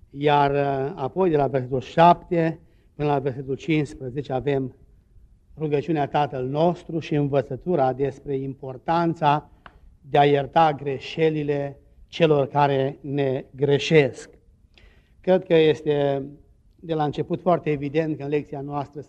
Iar apoi de la versetul 7 până la versetul 15 avem rugăciunea Tatăl nostru și învățătura despre importanța de a ierta greșelile celor care ne greșesc. Cred că este de la început foarte evident că în lecția noastră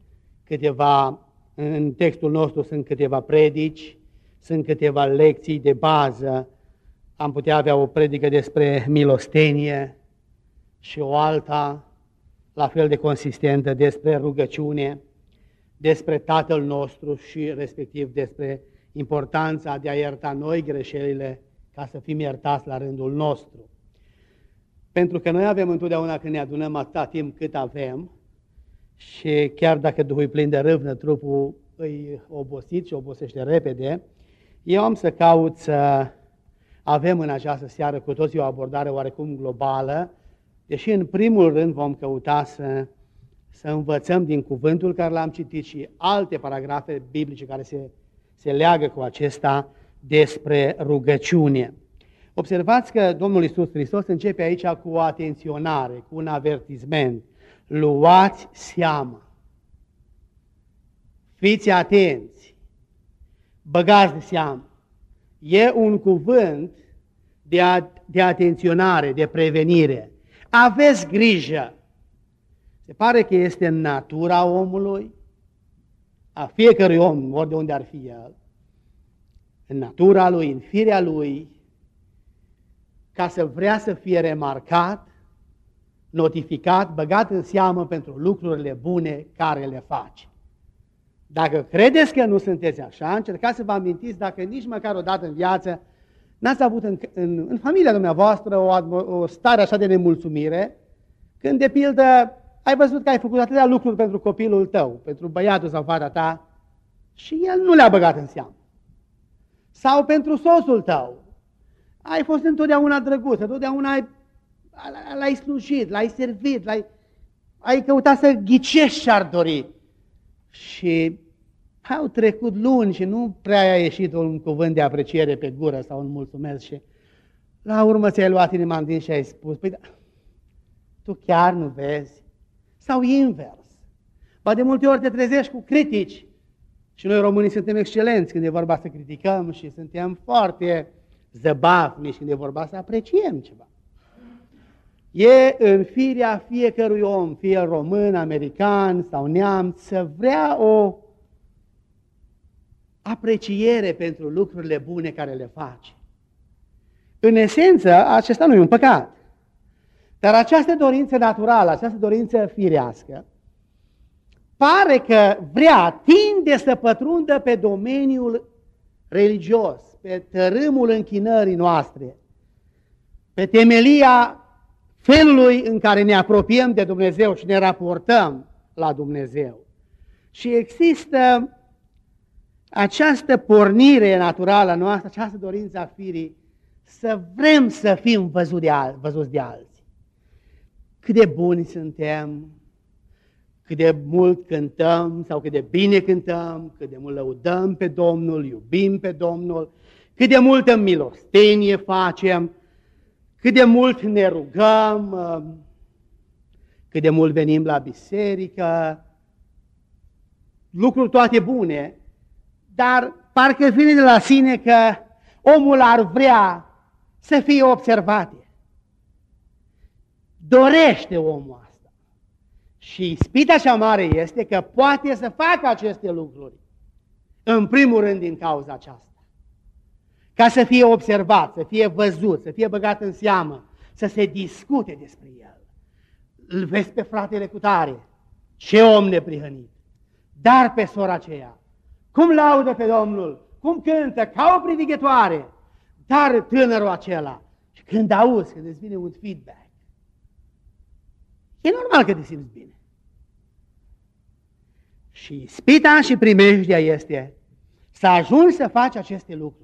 în textul nostru sunt câteva predici, sunt câteva lecții de bază. Am putea avea o predică despre milostenie și o alta la fel de consistentă despre rugăciune, despre Tatăl nostru și respectiv despre importanța de a ierta noi greșelile ca să fim iertați la rândul nostru. Pentru că noi avem întotdeauna, când ne adunăm atâta timp cât avem, și chiar dacă Duhul e plin de râvnă, trupul îi obosit și obosește repede, eu am să caut să avem în această seară cu toții o abordare oarecum globală, deși în primul rând vom căuta să învățăm din cuvântul care l-am citit și alte paragrafe biblice care se leagă cu acesta despre rugăciune. Observați că Domnul Iisus Hristos începe aici cu o atenționare, cu un avertisment. Luați seama, fiți atenți, băgați de seamă. E un cuvânt de atenționare, de prevenire. Aveți grijă. Se pare că este în natura omului, a fiecărui om, ori de unde ar fi el, în natura lui, în firea lui, ca să vrea să fie remarcat, notificat, băgat în seamă pentru lucrurile bune care le face. Dacă credeți că nu sunteți așa, încercați să vă amintiți dacă nici măcar o dată în viață n-ați avut în familia dumneavoastră o stare așa de nemulțumire, când, de pildă, ai văzut că ai făcut atâtea lucruri pentru copilul tău, pentru băiatul sau fata ta, și el nu le-a băgat în seamă. Sau pentru soțul tău. Ai fost întotdeauna drăguț, întotdeauna l-ai slujit, l-ai servit, ai căutat să ghicești ce-ar dori. Și au trecut luni și nu prea a ieșit un cuvânt de apreciere pe gură sau un mulțumesc și la urmă ți-ai luat inima în din și ai spus, păi, tu chiar nu vezi? Sau invers. Ba de multe ori te trezești cu critici și noi românii suntem excelenți când e vorba să criticăm și suntem foarte zăbavnici când e vorba să apreciem ceva. E în firea fiecărui om, fie român, american sau neamț, să vrea o apreciere pentru lucrurile bune care le face. În esență, acesta nu e un păcat. Dar această dorință naturală, această dorință firească, pare că tinde să pătrundă pe domeniul religios, pe tărâmul închinării noastre, pe temelia felului în care ne apropiem de Dumnezeu și ne raportăm la Dumnezeu. Și există această pornire naturală noastră, această dorință a firii, să vrem să fim văzuți de alții. Cât de buni suntem, cât de mult cântăm sau cât de bine cântăm, cât de mult lăudăm pe Domnul, iubim pe Domnul, cât de multă milostenie facem, cât de mult ne rugăm, cât de mult venim la biserică, lucruri toate bune, dar parcă vine de la sine că omul ar vrea să fie observate. Dorește omul asta. Și ispita cea mare este că poate să facă aceste lucruri, în primul rând din cauza aceasta. Ca să fie observat, să fie văzut, să fie băgat în seamă, să se discute despre el. Îl vezi pe fratele cutare, ce om neprihănit, dar pe sora aceea, cum laudă pe Domnul, cum cântă, ca o privighetoare, dar tânărul acela, și când auzi, când îți vine un feedback, e normal că te simți bine. Și ispita și primejdea este să ajungi să faci aceste lucruri.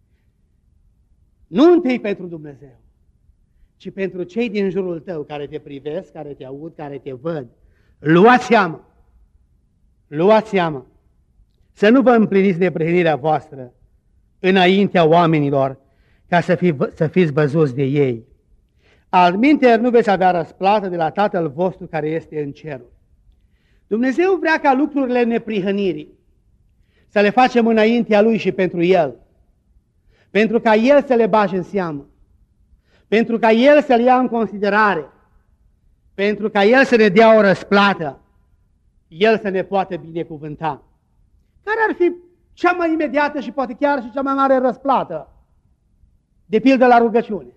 Nu întâi pentru Dumnezeu, ci pentru cei din jurul tău care te privesc, care te aud, care te văd. Luați seama! Luați seama! Să nu vă împliniți neprihănirea voastră înaintea oamenilor ca să fiți văzuți de ei. Altminteri nu veți avea răsplată de la Tatăl vostru care este în ceruri. Dumnezeu vrea ca lucrurile neprihănirii să le facem înaintea Lui și pentru El, pentru ca El să le bage în seamă, pentru ca El să le ia în considerare, pentru ca El să ne dea o răsplată, El să ne poată binecuvânta. Care ar fi cea mai imediată și poate chiar și cea mai mare răsplată? De pildă la rugăciune.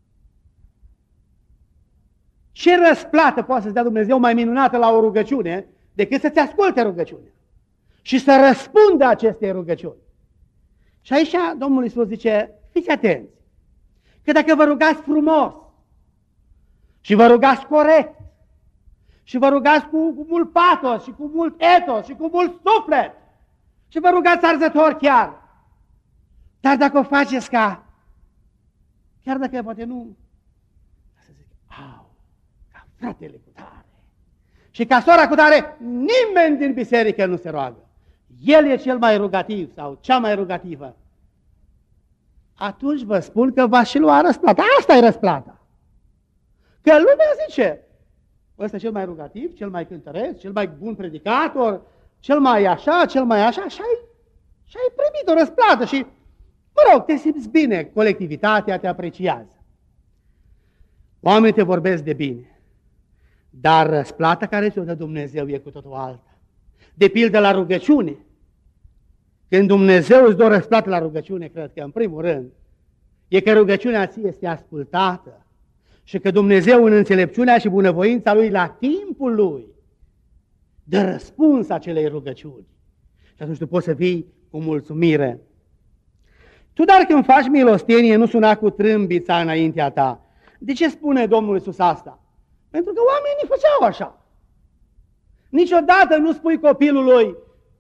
Ce răsplată poate să-ți dea Dumnezeu mai minunată la o rugăciune decât să-ți asculte rugăciunea și să răspundă acestei rugăciuni? Și aici Domnul Iisus zice, fiți atenți, că dacă vă rugați frumos și vă rugați corect și vă rugați cu mult patos și cu mult etos și cu mult suflet și vă rugați arzător chiar, dar dacă o faceți chiar dacă poate nu, să zic, ca fratele cu tare și ca sora cu tare, nimeni din biserică nu se roagă. El e cel mai rugativ sau cea mai rugativă. Atunci vă spun că va și lua răsplata. Asta e răsplata. Că lumea zice, ăsta e cel mai rugativ, cel mai cântăreț, cel mai bun predicator, cel mai așa și ai primit o răsplată și, mă rog, te simți bine, colectivitatea te apreciază. Oamenii te vorbesc de bine, dar răsplata care ți-o dă Dumnezeu e cu totul alta. De pildă la rugăciune. Când Dumnezeu îți dă o răsplată la rugăciune, cred că în primul rând, e că rugăciunea ție este ascultată și că Dumnezeu în înțelepciunea și bunăvoința Lui, la timpul Lui, dă răspuns acelei rugăciuni. Și atunci tu poți să vii cu mulțumire. Tu, dar când faci milostenie, nu suna cu trâmbița înaintea ta. De ce spune Domnul Iisus asta? Pentru că oamenii făceau așa. Niciodată nu spui copilului,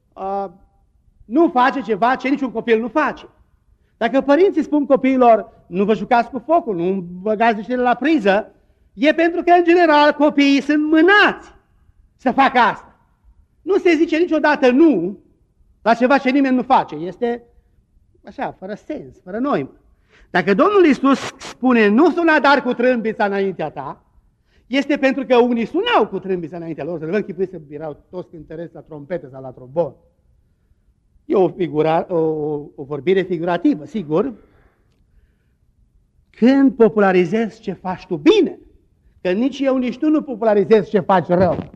nu face ceva ce niciun copil nu face. Dacă părinții spun copiilor, nu vă jucați cu focul, nu băgați niște la priză, e pentru că, în general, copiii sunt mânați să facă asta. Nu se zice niciodată nu la ceva ce nimeni nu face. Este așa, fără sens, fără noimă. Dacă Domnul Iisus spune, nu suna dar cu trâmbița înaintea ta, este pentru că unii sunau cu trâmbița înaintea lor, să le vă închipuiți să erau toți cântăreți la trompetă sau la trombon. E o vorbire figurativă, sigur. Când popularizezi ce faci tu bine, că nici eu, nici tu nu popularizezi ce faci rău,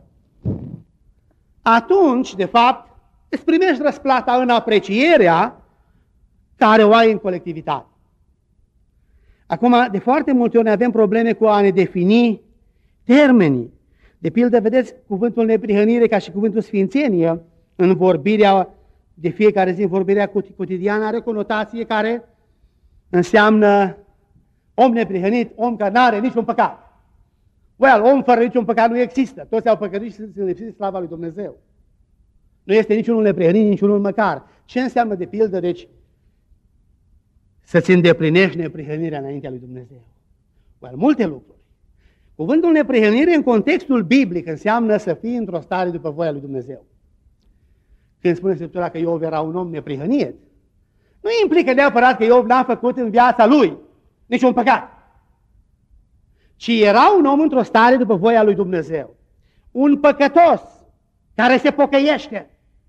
atunci, de fapt, îți primești răsplata în aprecierea care o ai în colectivitate. Acum, de foarte multe ori avem probleme cu a ne defini termenii. De pildă, vedeți, cuvântul neprihănire ca și cuvântul sfințenie în vorbirea de fiecare zi, în vorbirea cotidiană, are conotație care înseamnă om neprihănit, om care n-are niciun păcat. Om fără niciun păcat nu există. Toți au păcătuit și sunt lipsiți slava lui Dumnezeu. Nu este niciunul neprihănit, niciunul măcar. Ce înseamnă, de pildă, deci, să-ți îndeplinești neprihănirea înaintea lui Dumnezeu? Multe lucruri. Cuvântul neprihănire în contextul biblic înseamnă să fii într-o stare după voia lui Dumnezeu. Când spune Scriptura că Iov era un om neprihănit, nu implică neapărat că Iov n-a făcut în viața lui niciun păcat, ci era un om într-o stare după voia lui Dumnezeu. Un păcătos care se pocăiește.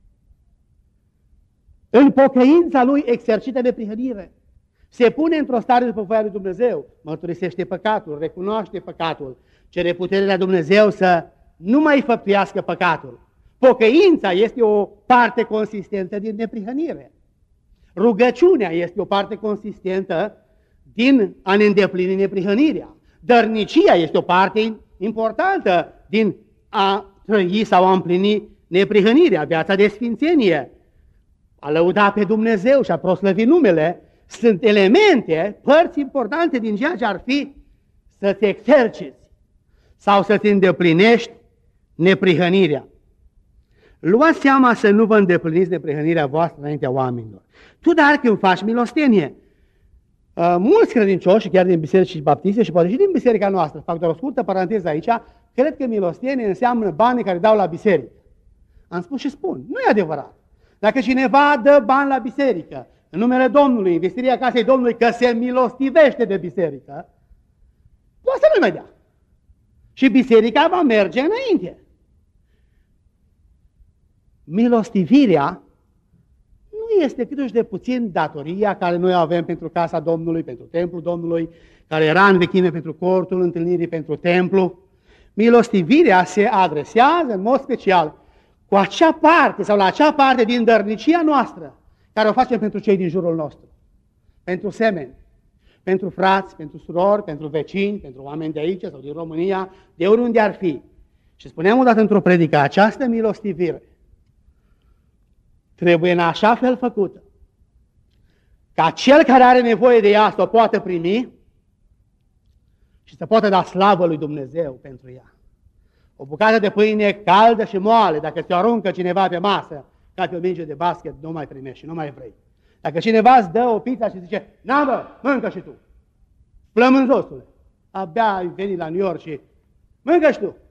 În pocăința lui exercită neprihănire. Se pune într-o stare după voia lui Dumnezeu, mărturisește păcatul, recunoaște păcatul, cere puterea la Dumnezeu să nu mai făptuiască păcatul. Pocăința este o parte consistentă din neprihănire. Rugăciunea este o parte consistentă din a ne îndeplini neprihănirea. Dărnicia este o parte importantă din a trăi sau a împlini neprihănirea, viața de sfințenie, a lăuda pe Dumnezeu și a proslăvi numele. Sunt elemente, părți importante din ceea ce ar fi să-ți exerciți sau să-ți îndeplinești neprihănirea. Luați seama să nu vă îndepliniți neprihănirea voastră înaintea oamenilor. Tu, dar, când faci milostenie, mulți credincioși, chiar din biserici baptiste și poate și din biserica noastră, fac doar o scurtă paranteză aici, cred că milostenie înseamnă banii care dau la biserică. Am spus și spun, nu e adevărat. Dacă cineva dă bani la biserică, în numele Domnului, în vestirea casei Domnului, că se milostivește de biserică, poate să nu mai dea. Și biserica va merge înainte. Milostivirea nu este cât de puțin datoria care noi avem pentru casa Domnului, pentru templul Domnului, care era în vechime pentru cortul întâlnirii, pentru templu. Milostivirea se adresează în mod special cu acea parte sau la acea parte din dărnicia noastră care o facem pentru cei din jurul nostru. Pentru semeni, pentru frați, pentru surori, pentru vecini, pentru oameni de aici sau din România, de oriunde ar fi. Și spuneam odată într-o predică, această milostivire trebuie în așa fel făcută ca cel care are nevoie de ea să o poată primi și să poată da slavă lui Dumnezeu pentru ea. O bucată de pâine caldă și moale, dacă ți-o aruncă cineva pe masă, ca pe o minge de basket, nu mai primești și nu mai vrei. Dacă cineva îți dă o pizza și zice, na bă, mâncă și tu, flămânzosule, abia ai venit la New York și mâncă și tu.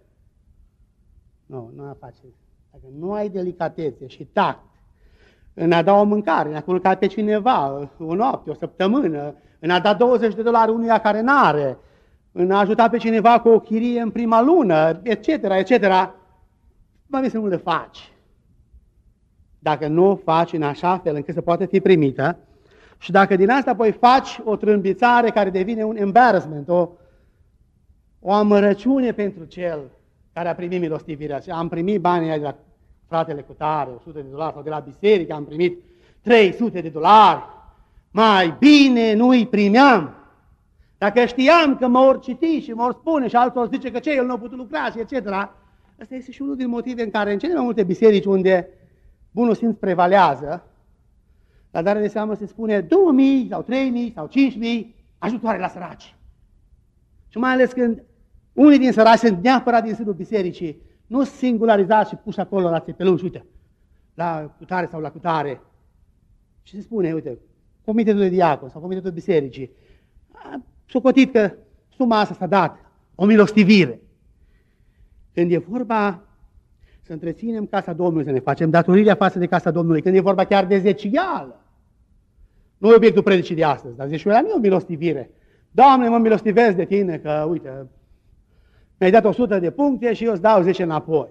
Nu face. Dacă nu ai delicatețe și tact în a da o mâncare, în a culca pe cineva o noapte, o săptămână, în a da $20 unuia care n-are, în a ajuta pe cineva cu o chirie în prima lună, etc., etc., mai bine să nu le faci. Dacă nu o faci în așa fel încât să poată fi primită și dacă din asta apoi faci o trâmbițare care devine un embarrassment, o amărăciune pentru cel care a primit milostivirea. Am primit banii de la fratele cu tare, $100 sau de la biserică am primit $300. Mai bine nu-i primeam. Dacă știam că mă or citi și mă or spune și altul zice că el nu a putut lucra și etc. Asta este și unul din motive în care în cele mai multe biserici unde bunul simț prevalează, la dare de seamă se spune 2.000 sau 3.000 sau 5.000 ajutoare la săraci. Și mai ales când unii din săraci sunt neapărat din sânul bisericii, nu singularizați și puși acolo la țepeluși, uite, la cutare sau la cutare. Și se spune, uite, comitetul de diacon sau comitetul de bisericii, s-a cotit că suma asta s-a dat, o milostivire. Când e vorba să întreținem casa Domnului, să ne facem datorirea față de casa Domnului, când e vorba chiar de zecială, nu e obiectul predicii de astăzi, dar zeciuiala nu e o milostivire. Doamne, mă milostivesc de tine că, uite, mi-ai dat 100 de puncte și eu îți dau 10 înapoi.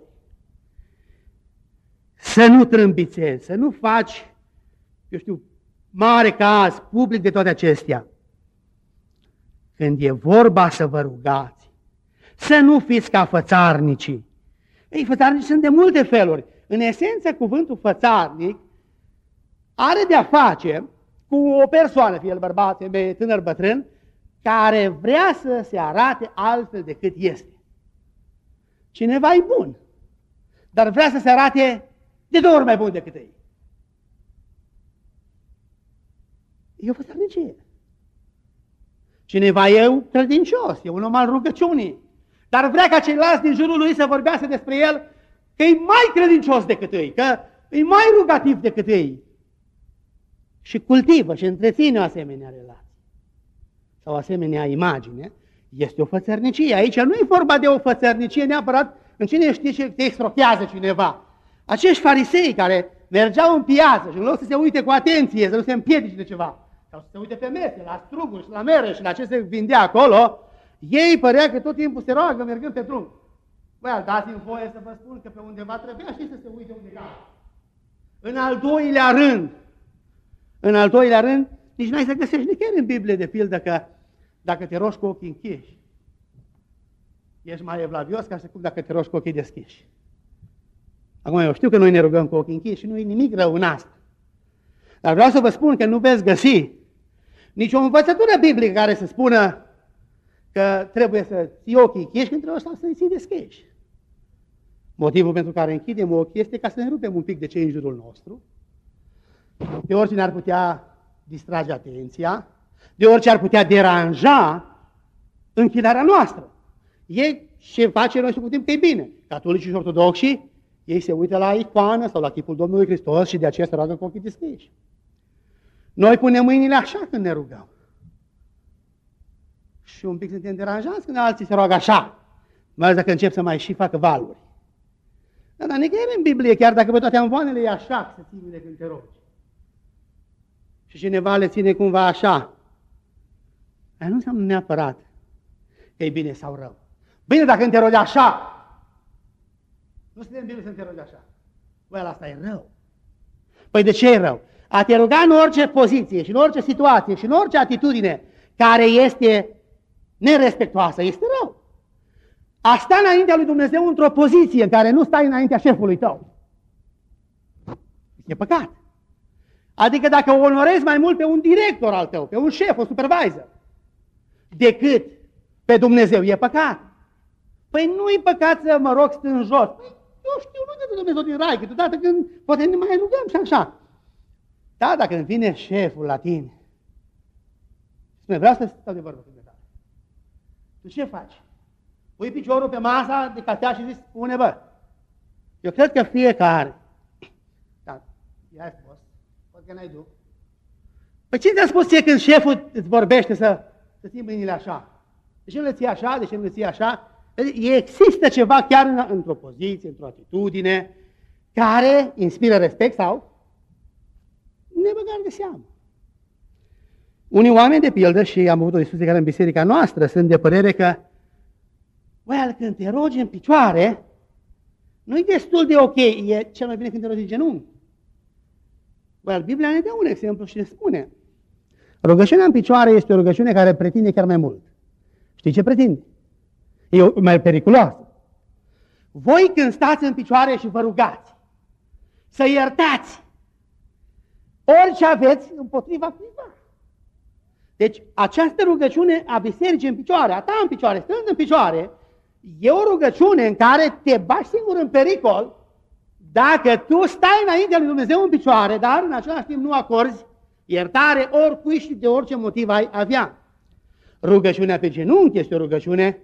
Să nu trâmbițezi, să nu faci, eu știu, mare caz public de toate acestea. Când e vorba să vă rugați, să nu fiți ca fățarnicii. Ei, fățarnicii sunt de multe feluri. În esență, cuvântul fățarnic are de-a face cu o persoană, fie el bărbat, femeie, tânăr, bătrân, care vrea să se arate altfel decât este. Cineva e bun, dar vrea să se arate de 2 ori mai bun decât ei. E o fățarnicie. Cineva e credincios, e un om al rugăciunii, dar vrea ca ceilalți din jurul lui să vorbească despre el că e mai credincios decât ei, că e mai rugativ decât ei. Și cultivă și întreține o asemenea relație sau o asemenea imagine. Este o fățărnicie. Aici nu e vorba de o fățărnicie neapărat în cine știe ce te extrochează cineva. Acești farisei care mergeau în piață și în loc să se uite cu atenție, să nu se împiedice de ceva, sau să se uite pe mese, la struguri și la mere și la ce se vindea acolo, ei părea că tot timpul se roagă mergând pe drum. Băi, dați-mi voie să vă spun că pe undeva trebuia și să se uite undeva. În al doilea rând, nici n-ai să găsești nicăieri în Biblie de pildă că dacă te rogi cu ochii închiși, ești mai evlavios ca și cum dacă te rogi cu ochii deschiși. Acum eu știu că noi ne rugăm cu ochii închiși și nu e nimic rău în asta. Dar vreau să vă spun că nu veți găsi nici o învățătură biblică care să spună că trebuie să ții ochii închiși când trebuie să-i ții deschiși. Motivul pentru care închidem ochii este ca să ne rupem un pic de cei în jurul nostru, de oricine ar putea distrage atenția, de orice ar putea deranja închinarea noastră. Ei ce face noi să putem că e bine. Catolicii și ortodoxii, ei se uită la icoană sau la chipul Domnului Hristos și de aceea se roagă cu ochii deschiși. Noi punem mâinile așa când ne rugăm. Și un pic suntem deranjați când alții se roagă așa, mai ales dacă încep să mai și facă valuri. Dar nicăieri în Biblie, chiar dacă pe toate amvoanele e așa, să ții de când te rogi. Și cineva le ține cumva așa. Aia nu înseamnă neapărat că e bine sau rău. Bine, dacă te rogi așa, nu suntem bine să te rogi așa. Băi, asta e rău. Păi de ce e rău? A te ruga în orice poziție și în orice situație și în orice atitudine care este nerespectoasă, este rău. A sta înaintea lui Dumnezeu într-o poziție în care nu stai înaintea șefului tău, e păcat. Adică dacă onorezi mai mult pe un director al tău, pe un șef, un supervisor, decât pe Dumnezeu, e păcat. Păi nu e păcat să mă rog stând jos. Păi, eu știu, nu de Dumnezeu din rai, câteodată când poate ne mai rugăm și așa. Da, dacă îmi vine șeful la tine, spune, vreau să stau de vorbă cu tine. Tu ce faci? Pui piciorul pe masa de cafea și zici, spune, bă, eu cred că fiecare, da, ia-i spus, poate că n-ai du. Păi cine ți-a spus ție când șeful îți vorbește să ții mâinile așa? De ce nu le ții așa? De ce nu le ții așa? Există ceva chiar într-o poziție, într-o atitudine, care inspiră respect sau nebăgare de seamă. Unii oameni, de pildă, și am avut o discuție care în biserica noastră, sunt de părere că, băi, când te rogi în picioare, nu-i destul de ok, e cel mai bine când te rogi în genunchi. Băi, Biblia ne dă un exemplu și ne spune, rugăciunea în picioare este o rugăciune care pretinde chiar mai mult. Știi ce pretinde? E mai periculoasă. Voi când stați în picioare și vă rugați, să iertați orice aveți împotriva cuiva. Deci această rugăciune a bisericii în picioare, a ta în picioare, stând în picioare, e o rugăciune în care te bagi singur în pericol dacă tu stai înaintea lui Dumnezeu în picioare, dar în același timp nu acorzi iertare oricui și de orice motiv ai avea. Rugăciunea pe genunchi este o rugăciune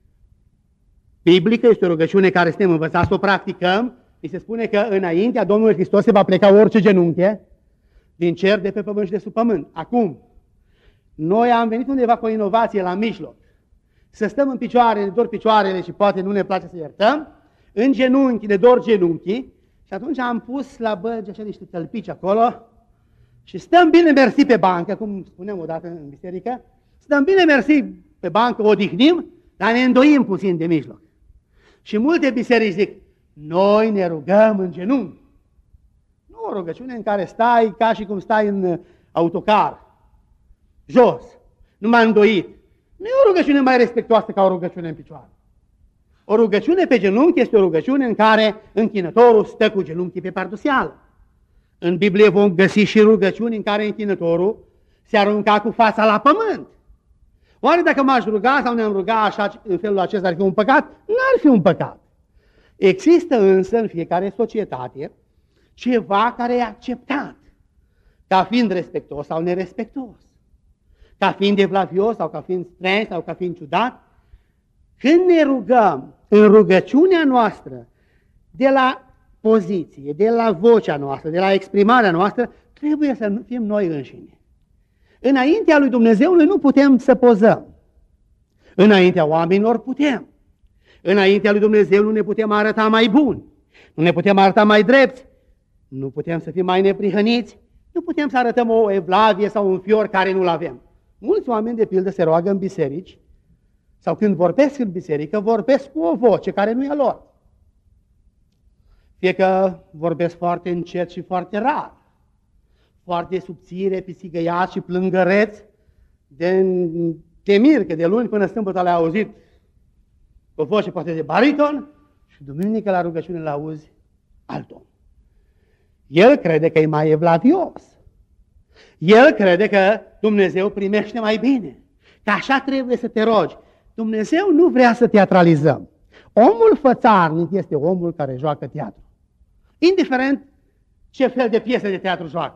biblică, este o rugăciune care suntem învățați să o practicăm. Mi se spune că înaintea Domnului Hristos se va pleca orice genunchi din cer, de pe pământ și de sub pământ. Acum, noi am venit undeva cu o inovație la mijloc. Să stăm în picioare, ne dor picioarele și poate nu ne place să iertăm, în genunchi, ne dor genunchii și atunci am pus la băgi așa niște tălpici acolo și stăm bine mersi pe bancă, cum spuneam odată în biserică, stăm bine mersi pe bancă, odihnim, dar ne îndoim puțin de mijloc. Și multe biserici zic, noi ne rugăm în genunchi. Nu o rugăciune în care stai ca și cum stai în autocar, jos, numai îndoit. Nu e o rugăciune mai respectuoasă ca o rugăciune în picioare. O rugăciune pe genunchi este o rugăciune în care închinătorul stă cu genunchii pe parduseală. În Biblie vom găsi și rugăciuni în care închinătorul se arunca cu fața la pământ. Oare dacă m-aș ruga sau ne-am ruga așa, în felul acesta, ar fi un păcat? N-ar fi un păcat. Există însă în fiecare societate ceva care e acceptat ca fiind respectos sau nerespectos, ca fiind evlavios sau ca fiind strâns sau ca fiind ciudat. Când ne rugăm în rugăciunea noastră, de la poziție, de la vocea noastră, de la exprimarea noastră, trebuie să fim noi înșine. Înaintea lui Dumnezeu noi nu putem să pozăm. Înaintea oamenilor putem. Înaintea lui Dumnezeu nu ne putem arăta mai buni, nu ne putem arăta mai drepți, nu putem să fim mai neprihăniți, nu putem să arătăm o evlavie sau un fior care nu-l avem. Mulți oameni, de pildă, se roagă în biserici sau când vorbesc în biserică, vorbesc cu o voce care nu e a lor. Fie că vorbesc foarte încet și foarte rar, foarte subțire, pisigăiat și plângăreț, de mir, că de luni până sâmbătă l-ai auzit o voce poate de bariton și duminică la rugăciune l-auzi alt om. El crede că e mai evlavios. El crede că Dumnezeu primește mai bine, că așa trebuie să te rogi. Dumnezeu nu vrea să teatralizăm. Omul fățarnic este omul care joacă teatru. Indiferent ce fel de piese de teatru joacă.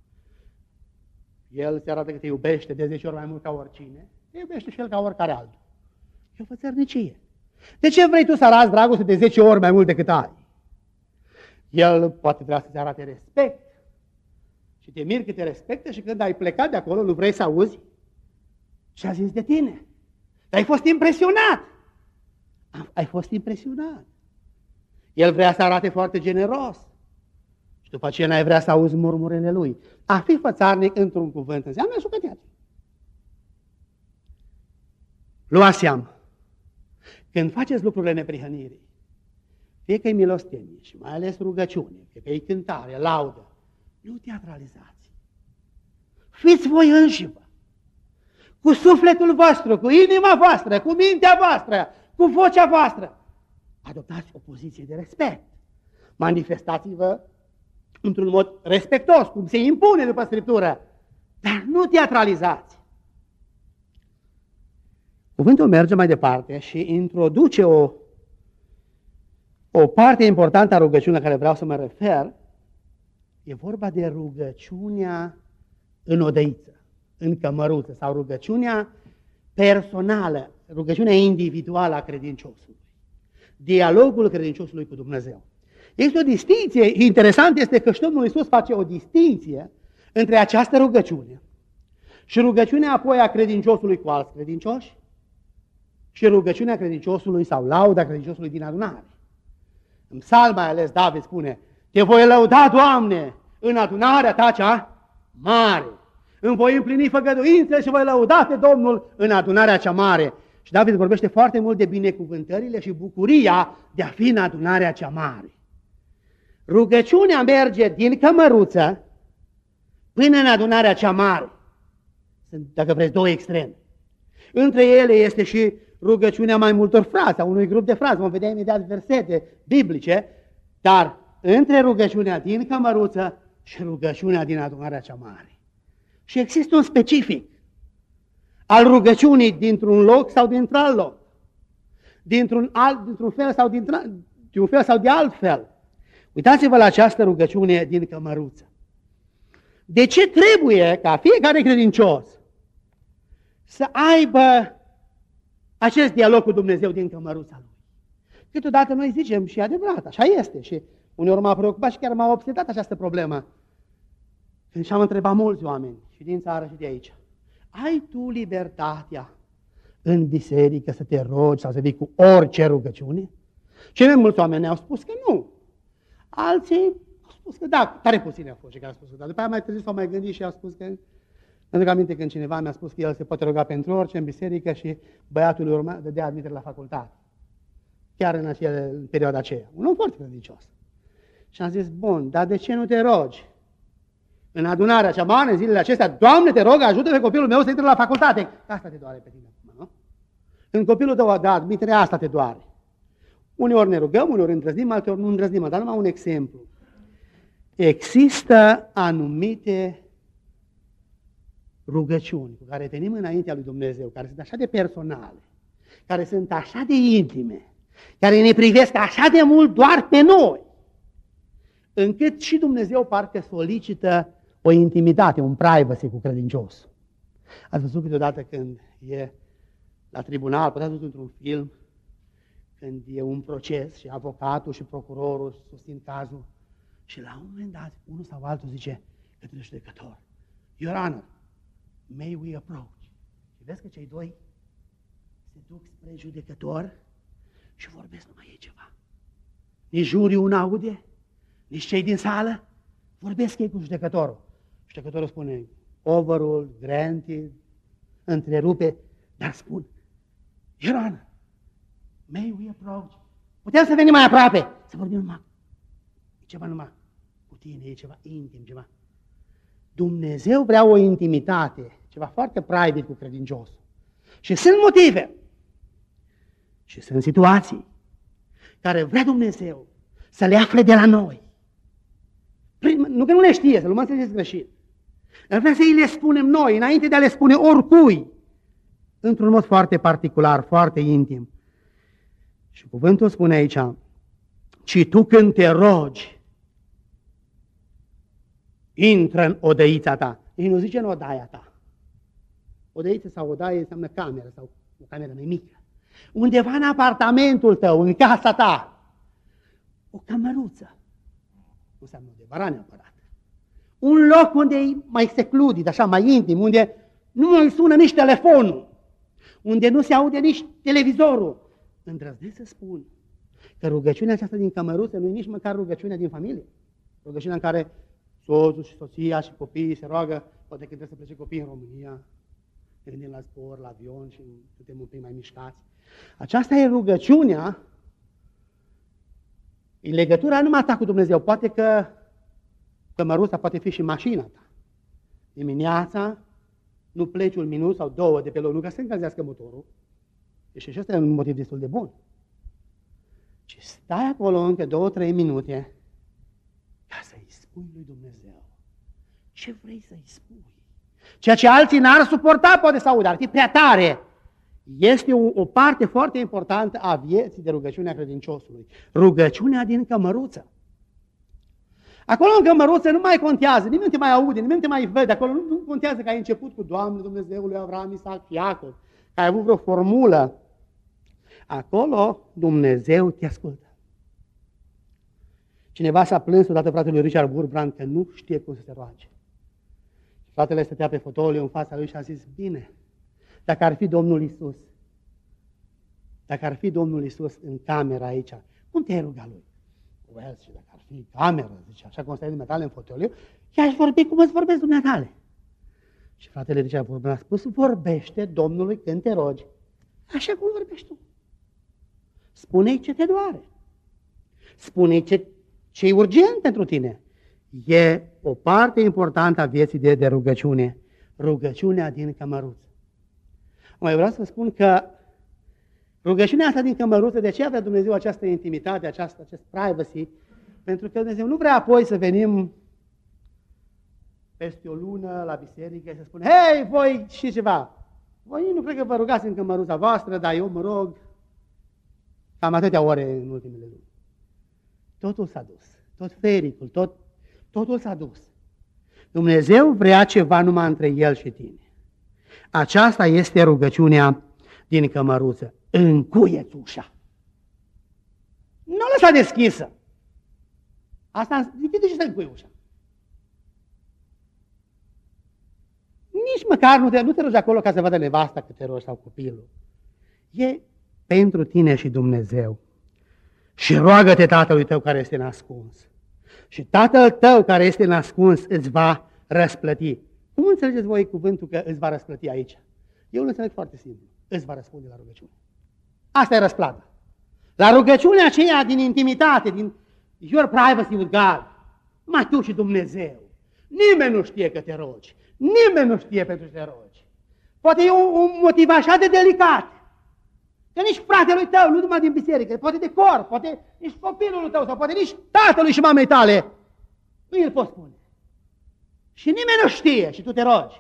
El se arată că te iubește de 10 ori mai mult ca oricine, te iubește și el ca oricare altul. E o fățărnicie. De ce vrei tu să arăți dragoste de 10 ori mai mult decât ai? El poate vrea să-ți arate respect. Și te miri că te respectă și când ai plecat de acolo, nu vrei să auzi ce a zis de tine. Dar ai fost impresionat. Ai fost impresionat. El vrea să arate foarte generos. Și după aceea n-ai vrea să auzi murmurele lui. A fi fățarnic într-un cuvânt înseamnă jucăteat. Lua seamă. Când faceți lucrurile neprihănirii, fie că e milostenie și mai ales rugăciune, fie că e cântare, laudă, nu teatralizați. Fiți voi înșivă, cu sufletul vostru, cu inima voastră, cu mintea voastră, cu vocea voastră. Adoptați o poziție de respect. Manifestați-vă într-un mod respectos, cum se impune după Scriptură, dar nu teatralizați. Cuvântul merge mai departe și introduce o parte importantă a rugăciunii la care vreau să mă refer. E vorba de rugăciunea în odăiță, în cămăruță, sau rugăciunea personală, rugăciunea individuală a credinciosului. Dialogul credinciosului cu Dumnezeu. Este o distinție, interesant este că și Domnul Iisus face o distinție între această rugăciune și rugăciunea apoi a credinciosului cu alți credincioși și rugăciunea credinciosului sau lauda credinciosului din adunare. În psalm mai ales David spune: te voi lăuda, Doamne, în adunarea ta cea mare. Îmi voi împlini făgăduințele și voi lăuda pe Domnul în adunarea cea mare. Și David vorbește foarte mult de binecuvântările și bucuria de a fi în adunarea cea mare. Rugăciunea merge din cămăruță până în adunarea cea mare. Sunt, dacă vreți, două extreme. Între ele este și rugăciunea mai multor fraze, a unui grup de fraze. Vom vedea imediat versete biblice, dar între rugăciunea din cămăruță și rugăciunea din adunarea cea mare. Și există un specific al rugăciunii dintr-un loc sau dintr-alt loc, dintr-un fel sau de alt fel. Uitați-vă la această rugăciune din cămăruță. De ce trebuie ca fiecare credincios să aibă acest dialog cu Dumnezeu din cămăruța lui? Câteodată noi zicem, și adevărat, așa este, și uneori m-a preocupat și chiar m-a obsedat această problemă. Când și-am întrebat mulți oameni, și din țară și de aici: ai tu libertatea în biserică să te rogi sau să vii cu orice rugăciune? Cei mai mulți oameni ne-au spus că nu. Alții au spus că da, tare puțini au fost cei care au spus că da. După aia mai târziu s-au mai gândit și au spus că... Pentru că aminte când cineva mi-a spus că el se poate ruga pentru orice în biserică și băiatul lui urma dădea admitere la facultate. Chiar în perioada aceea. Un om foarte credincios. Și am zis: bun, dar de ce nu te rogi în adunarea cea mare, în zilele acestea: Doamne, te rog, ajută pe copilul meu să intre la facultate? Asta te doare pe tine acum, nu? Când copilul tău a dat admitere, asta te doare. Uneori ne rugăm, uneori îndrăznim, alteori nu îndrăznim. Dar numai un exemplu. Există anumite rugăciuni cu care venim înaintea lui Dumnezeu, care sunt așa de personale, care sunt așa de intime, care ne privesc așa de mult doar pe noi, încât și Dumnezeu parcă solicită o intimitate, un privacy cu credinciosul. Ați văzut câteodată când e la tribunal, poate ați văzut într-un film, când e un proces și avocatul și procurorul susțin cazul și la un moment dat unul sau altul zice către judecător: Your Honor, may we approach? Și vezi că cei doi se duc spre judecător și vorbesc numai ei ceva. Nici juriul nu aude, nici cei din sală, vorbesc ei cu judecătorul. Judecătorul spune: overruled, granted, întrerupe, dar spun: Your Honor, may we approach? Putem să venim mai aproape, să vorbim numai. E ceva numai cu tine, e ceva intim, ceva. Dumnezeu vrea o intimitate, ceva foarte private cu credinciosul. Și sunt motive și sunt situații care vrea Dumnezeu să le afle de la noi. Nu că nu le știe, să nu mă înțelegeți greșit. Dar vrea să îi le spunem noi, înainte de a le spune oricui, într-un mod foarte particular, foarte intim. Și cuvântul spune aici: ci tu când te rogi, intră în odăița ta. Ei nu zice în odaia ta. Odăiță sau odaie înseamnă cameră sau o cameră mai mică. Undeva în apartamentul tău, în casa ta, o cămăruță. Nu înseamnă undeva neapărat. Un loc unde e mai secludit, așa, mai intim, unde nu mai sună nici telefonul, unde nu se aude nici televizorul. Îndrăznesc să spun că rugăciunea aceasta din cămăruță nu e nici măcar rugăciunea din familie. Rugăciunea în care soțul și soția și copiii se roagă, poate când trebuie să plece copiii în România, ne gândim la zbor, la avion și suntem un pic mai mișcați. Aceasta e rugăciunea, e legătura numai ta cu Dumnezeu. Poate că cămăruța poate fi și mașina ta. Dimineața nu pleci un minut sau două de pe loc, nu ca să încălzească motorul. Și ăsta e un motiv destul de bun. Ci stai acolo încă 2-3 minute ca să-i spui lui Dumnezeu ce vrei să-i spui. Ceea ce alții n-ar suporta poate să audă, ar fi prea tare. Este o parte foarte importantă a vieții de rugăciune a credinciosului. Rugăciunea din cămăruță. Acolo în cămăruță nu mai contează, nimeni nu te mai aude, nimeni nu te mai vede. Acolo nu contează că ai început cu Doamne Dumnezeul lui Avram, Isaac, Iacov, că ai avut vreo formulă. Acolo Dumnezeu te ascultă. Cineva s-a plâns odată fratelui Richard Wurbrand că nu știe cum să se roage. Fratele stătea pe fotoliu în fața lui și a zis, bine, dacă ar fi Domnul Iisus, dacă ar fi Domnul Iisus în camera aici, cum te-ai rugat lui? Well, și dacă ar fi cameră, zice, așa cum stai dumneatale în fotoliu, i-aș vorbi cum îți vorbesc dumneatale. Și fratele Richard Wurbrand a spus, vorbește Domnului când te rogi, așa cum vorbești tu. Spune-i ce te doare. Spune-i ce e urgent pentru tine. E o parte importantă a vieții de rugăciune. Rugăciunea din cămăruță. Mai vreau să spun că rugăciunea asta din cămăruță, de ce avea Dumnezeu această intimitate, acest privacy? Pentru că Dumnezeu nu vrea apoi să venim peste o lună la biserică și să spună, hei, voi și ceva. Voi nu cred că vă rugați în cămăruța voastră, dar eu mă rog cam atâtea ore în ultimele luni. Totul s-a dus. Tot fericul, totul s-a dus. Dumnezeu vrea ceva numai între El și tine. Aceasta este rugăciunea din cămăruță. Încuie-ți ușa. Nu o lăsa deschisă. Asta de ce să încui ușa? Nici măcar nu te rogi acolo ca să vadă nevasta că te rogi sau copilul. E pentru tine și Dumnezeu. Și roagă-te Tatălui tău care este nascuns. Și Tatăl tău care este nascuns îți va răsplăti. Cum înțelegeți voi cuvântul că îți va răsplăti aici? Eu îl înțeleg foarte simplu. Îți va răspunde la rugăciune. Asta e răsplata. La rugăciunea aceea din intimitate, din your privacy with God, mai tu și Dumnezeu. Nimeni nu știe că te rogi. Nimeni nu știe pentru ce te rogi. Poate e un motiv așa de delicat. Că nici fratelui tău, nu numai din biserică, poate de corp, poate nici copilul tău, sau poate nici tatălui și mamei tale, nu îl poți spune. Și nimeni nu știe și tu te rogi.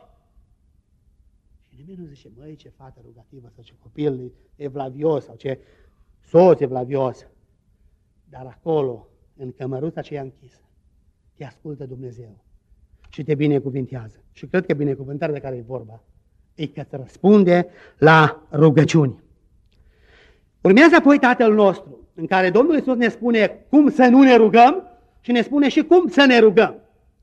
Și nimeni nu zice, măi, ce fată rugativă, sau ce copil evlavios, sau ce soț evlavios. Dar acolo, în cămăruța aceea închisă, te ascultă Dumnezeu și te binecuvintează. Și cred că binecuvântarea de care e vorba e că îți răspunde la rugăciuni. Urmează apoi Tatăl nostru, în care Domnul Iisus ne spune cum să nu ne rugăm și ne spune și cum să ne rugăm.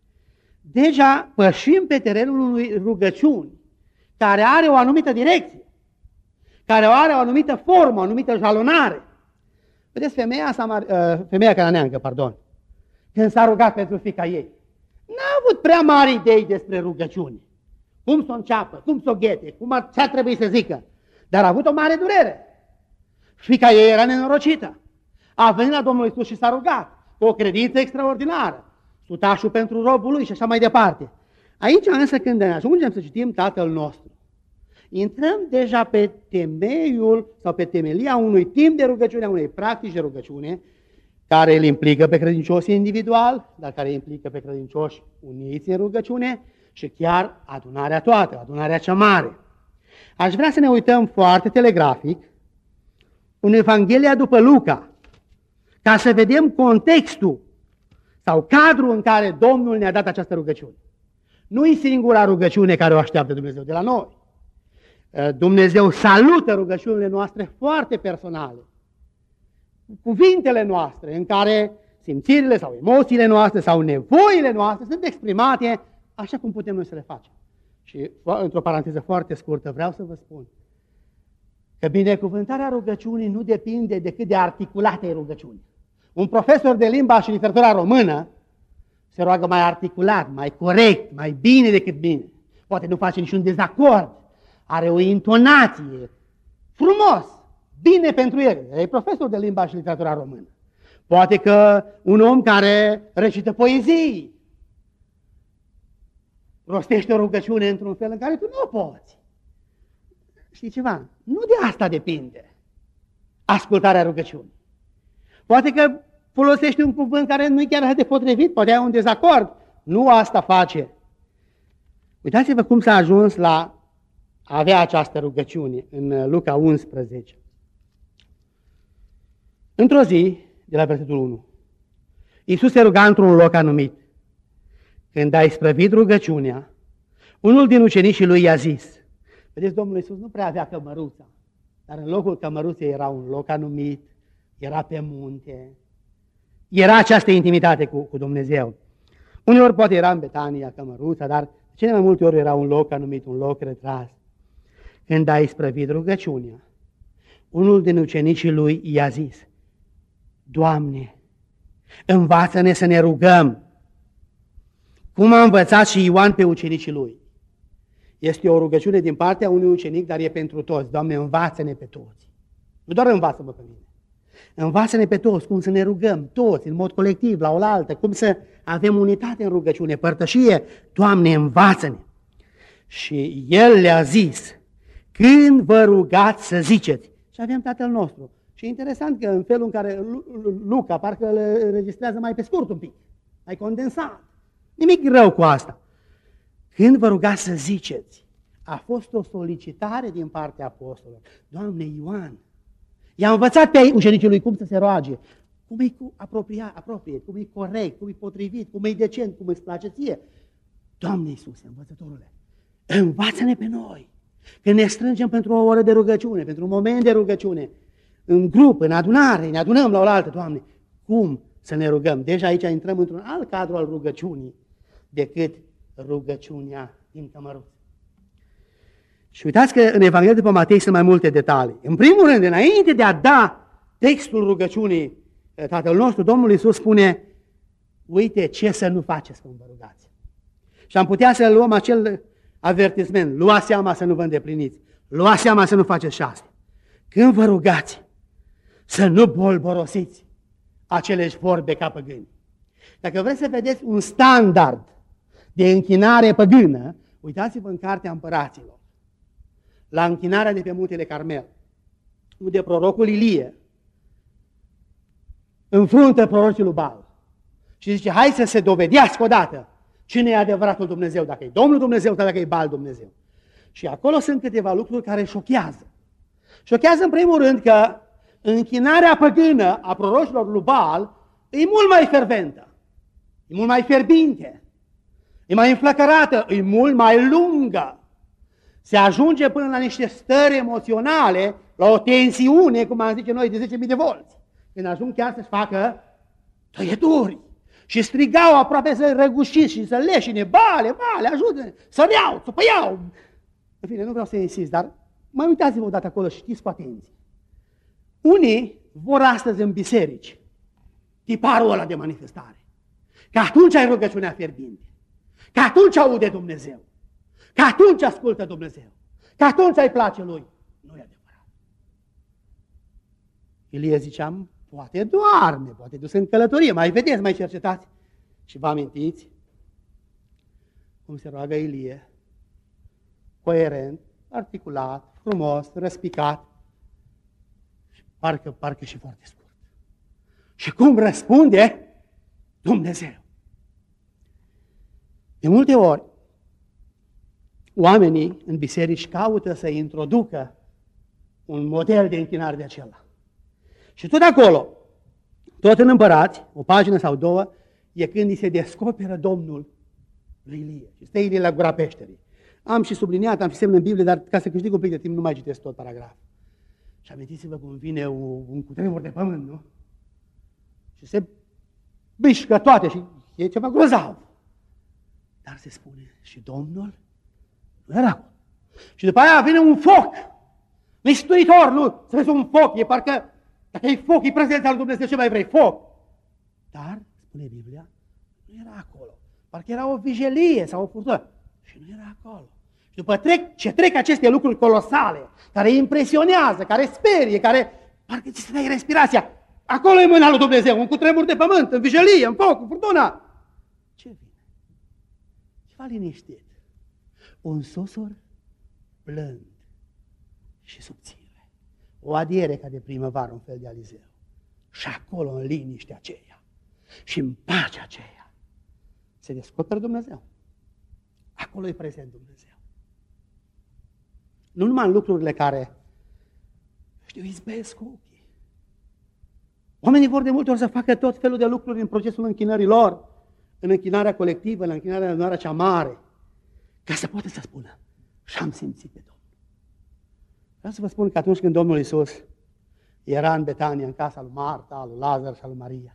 Deja pășim pe terenul unui rugăciuni care are o anumită direcție, care are o anumită formă, o anumită jalonare. Vedeți, femeia cananeancă, când s-a rugat pentru fiica ei, n-a avut prea mari idei despre rugăciuni. Cum să o înceapă, cum să o ghete, ce ar trebui să zică, dar a avut o mare durere. Fiica ei era nenorocită. A venit la Domnul Iisus și s-a rugat cu o credință extraordinară. Sutașul pentru robul lui și așa mai departe. Aici însă când ajungem să citim Tatăl nostru, intrăm deja pe temeiul sau pe temelia unui timp de rugăciune, a unei practici de rugăciune, care îl implică pe credincioși individual, dar care implică pe credincioși uniți în rugăciune și chiar adunarea toată, adunarea cea mare. Aș vrea să ne uităm foarte telegrafic în Evanghelia după Luca, ca să vedem contextul sau cadrul în care Domnul ne-a dat această rugăciune. Nu e singura rugăciune care o așteaptă Dumnezeu de la noi. Dumnezeu salută rugăciunile noastre foarte personale. Cuvintele noastre în care simțirile sau emoțiile noastre sau nevoile noastre sunt exprimate așa cum putem noi să le facem. Și într-o paranteză foarte scurtă vreau să vă spun că binecuvântarea rugăciunii nu depinde decât de articulate rugăciuni. Un profesor de limba și literatura română se roagă mai articulat, mai corect, mai bine decât bine. Poate nu face niciun dezacord. are o intonație, frumos, bine pentru el. E profesor de limba și literatura română. Poate că un om care recită poezii rostește o rugăciune într-un fel în care tu nu o poți. Știi ceva? Nu de asta depinde ascultarea rugăciunii. Poate că folosești un cuvânt care nu e chiar așa de potrivit, poate ai un dezacord. Nu asta face. Uitați-vă cum s-a ajuns la a avea această rugăciune în Luca 11. Într-o zi, de la versetul 1, Iisus se ruga într-un loc anumit. Când a isprăvit rugăciunea, unul din ucenicii lui i-a zis, vedeți, Domnul Iisus nu prea avea cămăruța, dar în locul cămăruței era un loc anumit, era pe munte, era această intimitate cu Dumnezeu. Uneori poate era în Betania, cămăruța, dar cele mai multe ori era un loc anumit, un loc retras. Când a isprăvit rugăciunea, unul din ucenicii lui i-a zis, Doamne, învață-ne să ne rugăm, cum a învățat și Ioan pe ucenicii lui. Este o rugăciune din partea unui ucenic, dar e pentru toți. Doamne, învață-ne pe toți. Nu doar învață-mă pe mine. Învață-ne pe toți cum să ne rugăm, toți, în mod colectiv, la oaltă, cum să avem unitate în rugăciune, părtășie. Doamne, învață-ne. Și el le-a zis, când vă rugați să ziceți. Și avem Tatăl nostru. Și e interesant că în felul în care Luca parcă îl înregistrează mai pe scurt un pic, mai condensat. Nimic rău cu asta. Când vă rugați să ziceți, a fost o solicitare din partea apostolilor. Doamne, Ioan i-a învățat pe ucenicii lui cum să se roage, cum e apropiat, cum e corect, cum e potrivit, cum e decent, cum îți place ție. Doamne Iisuse, învățătorule, învață-ne pe noi, când ne strângem pentru o oră de rugăciune, pentru un moment de rugăciune, în grup, în adunare, ne adunăm la oaltă, Doamne, cum să ne rugăm? Deja aici intrăm într-un alt cadru al rugăciunii decât rugăciunea din cămăruță. Și uitați că în Evanghelia după Matei sunt mai multe detalii. În primul rând, înainte de a da textul rugăciunii Tatăl nostru, Domnul Iisus spune, uite ce să nu faceți când vă rugați. Și am putea să luăm acel avertisment, luați seama să nu vă îndepliniți, luați seama să nu faceți și astea. Când vă rugați, să nu bolborosiți aceleși vorbe ca păgâni. Dacă vreți să vedeți un standard de închinare păgână, uitați-vă în Cartea Împăraților, la închinarea de pe muntele Carmel, unde prorocul Ilie înfruntă prorocii lui Baal și zice, hai să se dovedească odată cine e adevăratul Dumnezeu, dacă e Domnul Dumnezeu sau dacă e Baal Dumnezeu. Și acolo sunt câteva lucruri care șochează. Șochează în primul rând că închinarea păgână a prorocilor lui Baal e mult mai ferventă, e mult mai fierbinte, e mai înflăcărată, e mult mai lungă. Se ajunge până la niște stări emoționale, la o tensiune, cum am zice noi, de 10.000 de volți. Când ajung chiar să-și facă tăieturi și strigau aproape să răgușiți și să leșine, Bale, ajută-ne, să iau, să păiau. În fine, nu vreau să insist, dar mai uitați-vă odată acolo și știți cu atenție. Unii vor astăzi în biserici tiparul ăla de manifestare. Că atunci ai rugăciunea fierbinte, că atunci aude Dumnezeu, că atunci ascultă Dumnezeu, că atunci îi place Lui. Nu e adevărat. Ilie ziceam, poate doarme, poate dus în călătorie, mai vedeți, mai cercetați. Și vă amintiți cum se roagă Ilie, coerent, articulat, frumos, răspicat, și parcă și foarte scurt. Și cum răspunde Dumnezeu? De multe ori, oamenii în biserici caută să introducă un model de închinare de acela. Și tot acolo, tot în Împărați, o pagină sau două, e când îi se descoperă Domnul lui Ilie. Și stă Ilie la gura peșterii. Am și subliniat, am și semn în Biblie, dar ca să câștig un pic de timp nu mai citesc tot paragraf. Și amintiți-vă cum vine un cutremur de pământ, nu? Și se bișcă toate și e ceva grozav. Dar se spune, și Domnul nu era acolo. Și după aia vine un foc, mistuitor, nu? Să vezi un foc, e parcă, dacă e foc, e prezența lui Dumnezeu, ce mai vrei? Foc! Dar, spune Biblia, nu era acolo. Parcă era o vijelie sau o furtună. Și nu era acolo. Și după ce trec aceste lucruri colosale, care impresionează, care sperie, care parcă ți se dai respirația, acolo e mâna lui Dumnezeu, un cutremur de pământ, în vijelie, în foc, în furtuna. Ce vine? Ceva liniștit. Un susur blând și subțire. O adiere ca de primăvară, un fel de Alizeu. Și acolo, în liniștea aceea și în pacea aceea, se descoperă Dumnezeu. Acolo e prezent Dumnezeu. Nu numai în lucrurile care, izbesc cu ochii. Oamenii vor de multe ori să facă tot felul de lucruri în procesul închinării lor, în închinarea colectivă, în închinarea cea mare, ca să poată să spună, și-am simțit pe Domnul. Vreau să vă spun că atunci când Domnul Iisus era în Betania, în casa lui Marta, lui Lazar și lui Maria,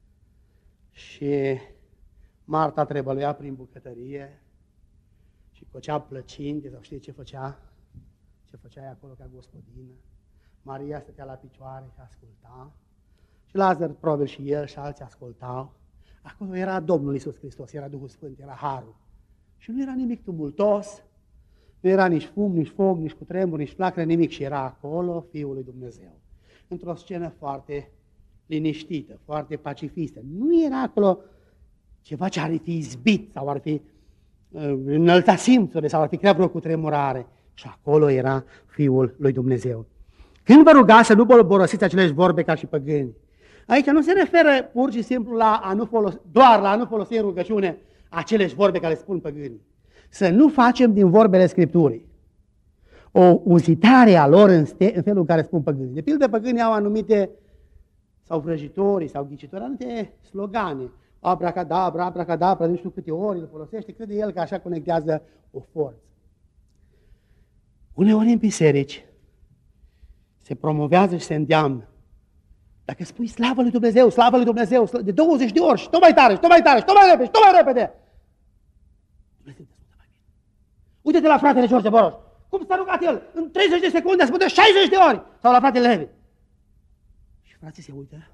și Marta trebăluia prin bucătărie și cocea plăcinte, sau știi ce făcea? Ce făcea acolo ca gospodină. Maria stătea la picioare și asculta. Și Lazar, probabil și el și alții ascultau. Acolo era Domnul Iisus Hristos, era Duhul Sfânt, era Harul. Și nu era nimic tumultos, nu era nici fum, nici foc, nici cutremur, nici flacără, nimic. Și era acolo Fiul lui Dumnezeu. Într-o scenă foarte liniștită, foarte pacifistă. Nu era acolo ceva ce ar fi izbit sau ar fi înălțat simțurile sau ar fi creat vreo cutremurare. Și acolo era Fiul lui Dumnezeu. Când vă rugați să nu bolborosiți aceleși vorbe ca și păgâni, aici nu se referă pur și simplu doar la a nu folosi în rugăciune aceleși vorbe care spun păgânii. Să nu facem din vorbele Scripturii o uzitare a lor în felul în care spun păgânii. De pildă, păgânii au anumite, sau vrăjitorii, sau ghicitori, anumite slogane. Abracadabra, abracadabra, nu știu câte ori îl folosește, crede el că așa conectează o forță. Uneori în biserici se promovează și se îndeamnă. Dacă spui slavă lui Dumnezeu, slavă lui Dumnezeu, de 20 de ori și tot mai tare, și tot mai tare, și tot mai repede, și tot mai repede, Dumnezeu te ascultă mai bine. Uite-te la fratele George Boroș. Cum s-a rugat el? În 30 de secunde a spus de 60 de ori. Sau la fratele Levi. Și frații se uită,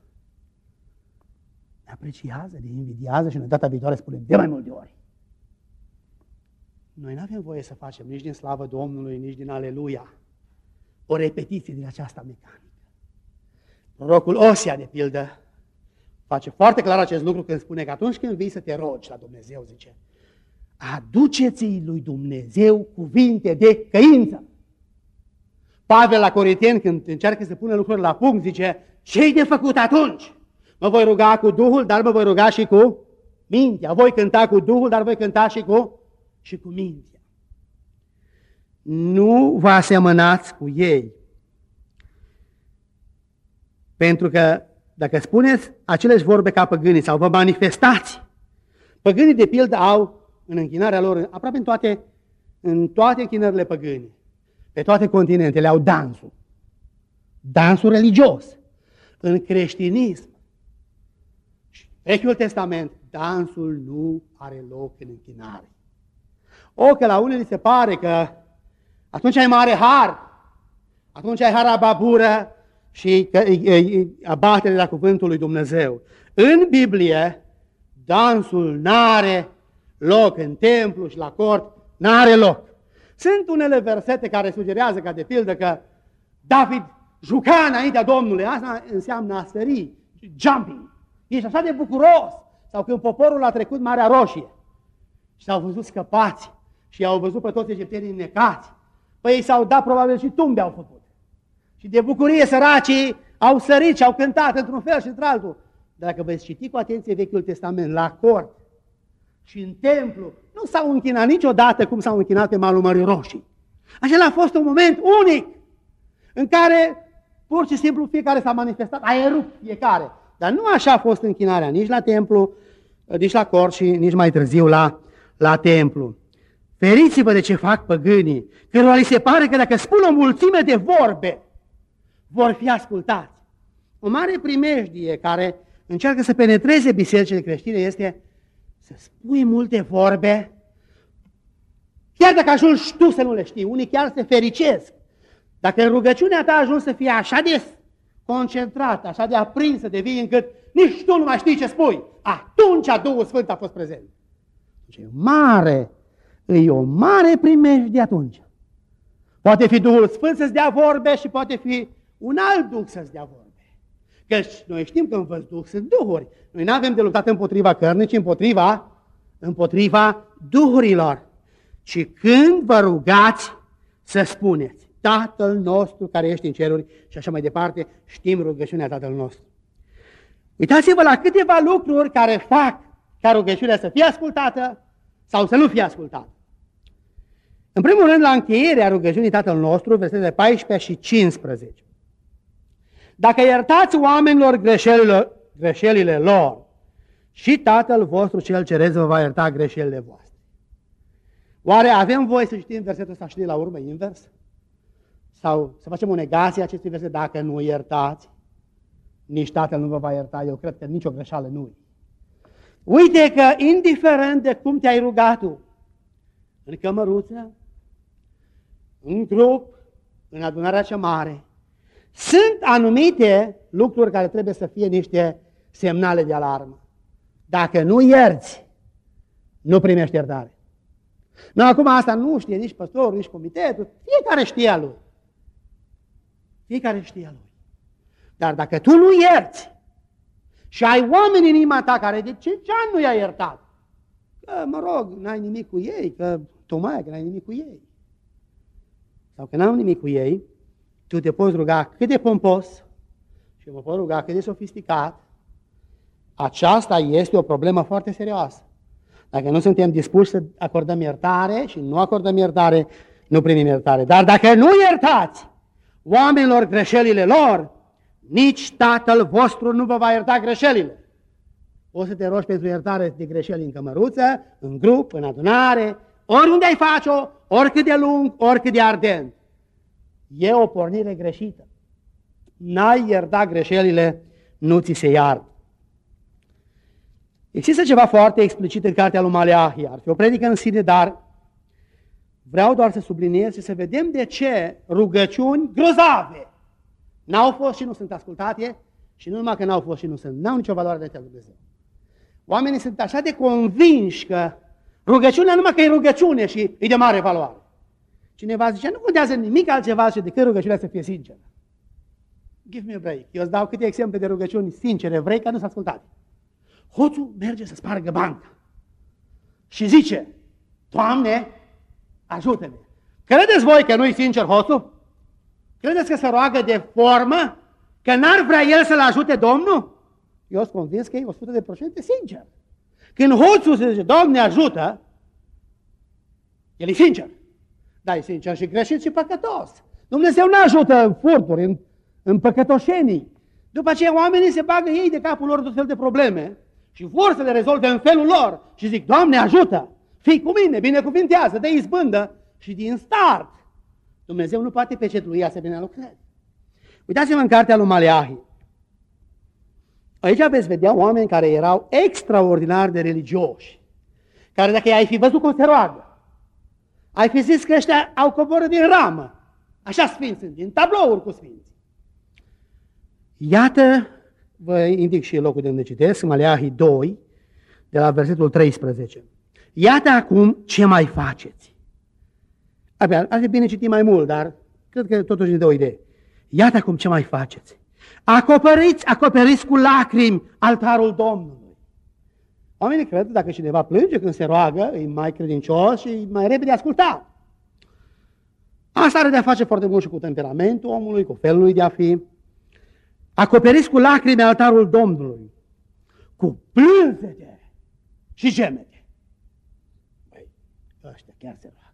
ne apreciază, ne invidiază și în data viitoare spunem de mai multe ori. Noi nu avem voie să facem nici din slavă Domnului, nici din Aleluia o repetiție din aceasta mecanică. Prorocul Osea, de pildă, face foarte clar acest lucru când spune că atunci când vii să te rogi la Dumnezeu, zice, aduceți-i lui Dumnezeu cuvinte de căință. Pavel la Corinteni, când încearcă să pună lucrurile la punct, zice, ce-i de făcut atunci? Mă voi ruga cu Duhul, dar mă voi ruga și cu mintea. Voi cânta cu Duhul, dar voi cânta și cu mintea. Nu vă asemănați cu ei. Pentru că dacă spuneți aceleși vorbe ca păgânii sau vă manifestați, păgânii de pildă au în închinarea lor, aproape în toate închinările păgânii, pe toate continentele au dansul. Dansul religios. În creștinism, Vechiul Testament, dansul nu are loc în închinare. Că la unii se pare că atunci ai mare har, atunci ai harababură și abatere la cuvântul lui Dumnezeu. În Biblie, dansul n-are loc în templu și la cort, n-are loc. Sunt unele versete care sugerează, ca de pildă, că David juca înaintea Domnului. Asta înseamnă a sări, jumping. Ești așa de bucuros. Sau când poporul a trecut Marea Roșie și s-au văzut scăpați și au văzut pe toți egiptenii necați. Păi ei s-au dat, probabil și tumbe au făcut. Și de bucurie săracii au sărit și au cântat într-un fel și într-altul. Dar dacă veți citi cu atenție Vechiul Testament, la cort și în templu, nu s-au închinat niciodată cum s-au închinat pe malul Mării Roșii. Acela a fost un moment unic în care pur și simplu fiecare s-a manifestat, a erupt fiecare. Dar nu așa a fost închinarea, nici la templu, nici la cort și nici mai târziu la templu. Feriți-vă de ce fac păgânii, cărora li se pare că dacă spun o mulțime de vorbe, vor fi ascultați. O mare primejdie care încearcă să penetreze bisericile creștine este să spui multe vorbe, chiar dacă ajungi tu să nu le știi. Unii chiar se fericesc. Dacă în rugăciunea ta ajungi să fie așa de concentrată, așa de aprinsă de vii, încât nici tu nu mai știi ce spui, atunci Duhul Sfânt a fost prezent. Deci e mare E o mare primejdie atunci. Poate fi Duhul Sfânt să-ți dea vorbe și poate fi un alt Duh să-ți dea vorbe. Căci noi știm că în văzduh sunt duhuri. Noi nu avem de luptat împotriva cărnii, ci împotriva duhurilor. Și când vă rugați să spuneți, Tatăl nostru care ești în ceruri și așa mai departe, știm rugăciunea Tatăl nostru. Uitați-vă la câteva lucruri care fac ca rugăciunea să fie ascultată sau să nu fie ascultată. În primul rând, la încheierea rugăciunii Tatăl nostru, versetele 14 și 15. Dacă iertați oamenilor greșelile lor, și Tatăl vostru cel ceresc vă va ierta greșelile voastre. Oare avem voie să citim versetul ăsta și de la urmă invers? Sau să facem o negație a acestui verset, dacă nu iertați, nici Tatăl nu vă va ierta, eu cred că nicio greșeală nu-i. Uite că indiferent de cum te-ai rugat tu, în cămăruță, în grup, în adunarea cea mare, sunt anumite lucruri care trebuie să fie niște semnale de alarmă. Dacă nu ierți, nu primești iertare. Nu, acum asta nu știe nici păstorul, nici comitetul, fiecare știa lui. Fiecare știa lui. Dar dacă tu nu ierți și ai oameni în inima ta care de 5 ani nu i-a iertat, că, mă rog, n-ai nimic cu ei, că tocmai că n-ai nimic cu ei, sau că n-am nimic cu ei, tu te poți ruga cât de pompos și mă pot ruga cât de sofisticat. Aceasta este o problemă foarte serioasă. Dacă nu suntem dispuși să acordăm iertare și nu acordăm iertare, nu primim iertare. Dar dacă nu iertați oamenilor greșelile lor, nici Tatăl vostru nu vă va ierta greșelile. O să te rogi pentru iertare de greșeli în cămăruță, în grup, în adunare, oriunde ai face-o, oricât de lung, oricât de ardent. E o pornire greșită. N-ai iertat greșelile, nu ți se iartă. Există ceva foarte explicit în cartea lui Maleahi, ar fi o predică în sine, dar vreau doar să subliniez și să vedem de ce rugăciuni grozave n-au fost și nu sunt ascultate și nu numai că n-au fost și nu sunt, n-au nicio valoare de Dumnezeu. Oamenii sunt așa de convinși că rugăciunea numai că e rugăciune și e de mare valoare. Cineva zice, nu contează nimic altceva și decât rugăciunea să fie sinceră. Give me a break. Eu îți dau câte exemple de rugăciuni sincere vrei ca nu s-a ascultat. Hoțul merge să spargă banca și zice, Doamne, ajută-ne. Credeți voi că nu-i sincer hoțul? Credeți că se roagă de formă? Că n-ar vrea el să-l ajute Domnul? Eu sunt convins că e 100% sincer. Când hoțul se zice, Doamne, ajută, el e sincer. Da, e sincer și greșit și păcătos. Dumnezeu nu ajută în furturi, în păcătoșenii. După aceea oamenii se bagă ei de capul lor tot fel de probleme și vor să le rezolve în felul lor și zic, Doamne, ajută, fii cu mine, binecuvintează, dă izbândă și din start Dumnezeu nu poate pecetlui asemenea lucrări. Uitați-vă în cartea lui Maleahi. Aici veți vedea oameni care erau extraordinar de religioși, care dacă i-ai fi văzut cum se roagă, ai fi zis că ăștia au coborât din ramă. Așa sfinți sunt, din tablouri cu sfinți. Iată, vă indic și locul de unde citesc, Maleahi 2, de la versetul 13. Iată acum ce mai faceți. Abia, ar fi bine citit mai mult, dar cred că totuși ne dă o idee. Iată acum ce mai faceți. Acoperiți cu lacrimi altarul Domnului. Oamenii cred că dacă cineva plânge când se roagă, e mai credincios și e mai repede ascultat. Asta are de-a face foarte mult și cu temperamentul omului, cu felul lui de a fi. Acoperiți cu lacrimi altarul Domnului, cu plânsete și gemete. Băi, ăștia chiar se roagă.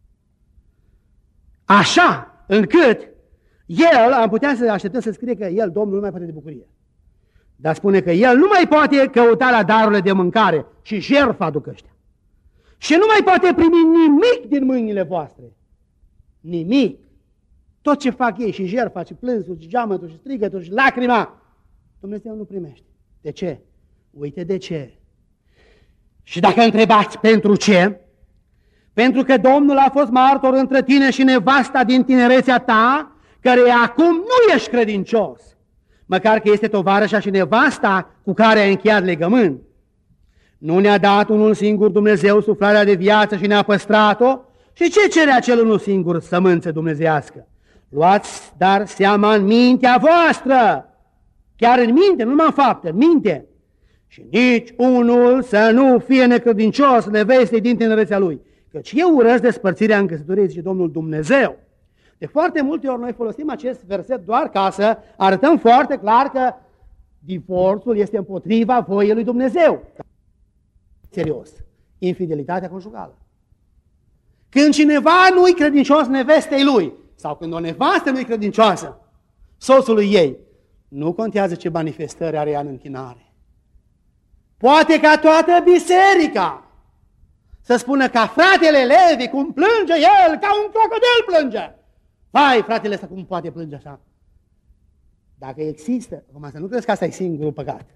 Așa încât el, am putea să așteptăm să scrie că el, Domnul, nu mai poate de bucurie. Dar spune că el nu mai poate căuta la darurile de mâncare și jertfa aduc ăștia. Și nu mai poate primi nimic din mâinile voastre. Nimic. Tot ce fac ei, și jertfa, și plânsul, și geamătul, și strigătul, și lacrima, Dumnezeu nu primește. De ce? Uite de ce. Și dacă întrebați pentru ce, pentru că Domnul a fost martor între tine și nevasta din tinerețea ta, care acum nu ești credincios, măcar că este tovarășa și nevasta cu care ai încheiat legământ. Nu ne-a dat unul singur Dumnezeu suflarea de viață și ne-a păstrat-o? Și ce cere acel unul singur sămânță dumnezeiască? Luați dar seama în mintea voastră, chiar în minte, nu numai în fapte, în minte. Și nici unul să nu fie necredincios nevestei din tinerețea lui. Căci eu urăsc despărțirea în căsătorie, zice Domnul Dumnezeu. De foarte multe ori noi folosim acest verset doar ca să arătăm foarte clar că divorțul este împotriva voiei lui Dumnezeu. Serios, infidelitatea conjugală. Când cineva nu-i credincios nevestei lui, sau când o nevastă nu-i credincioasă soțului ei, nu contează ce manifestări are ea în închinare. Poate ca toată biserica să spună ca fratele Levi, cum plânge el, ca un crocodil plânge. Vai, fratele ăsta cum poate plânge așa? Dacă există, acum să nu crezi că asta e singurul păcat.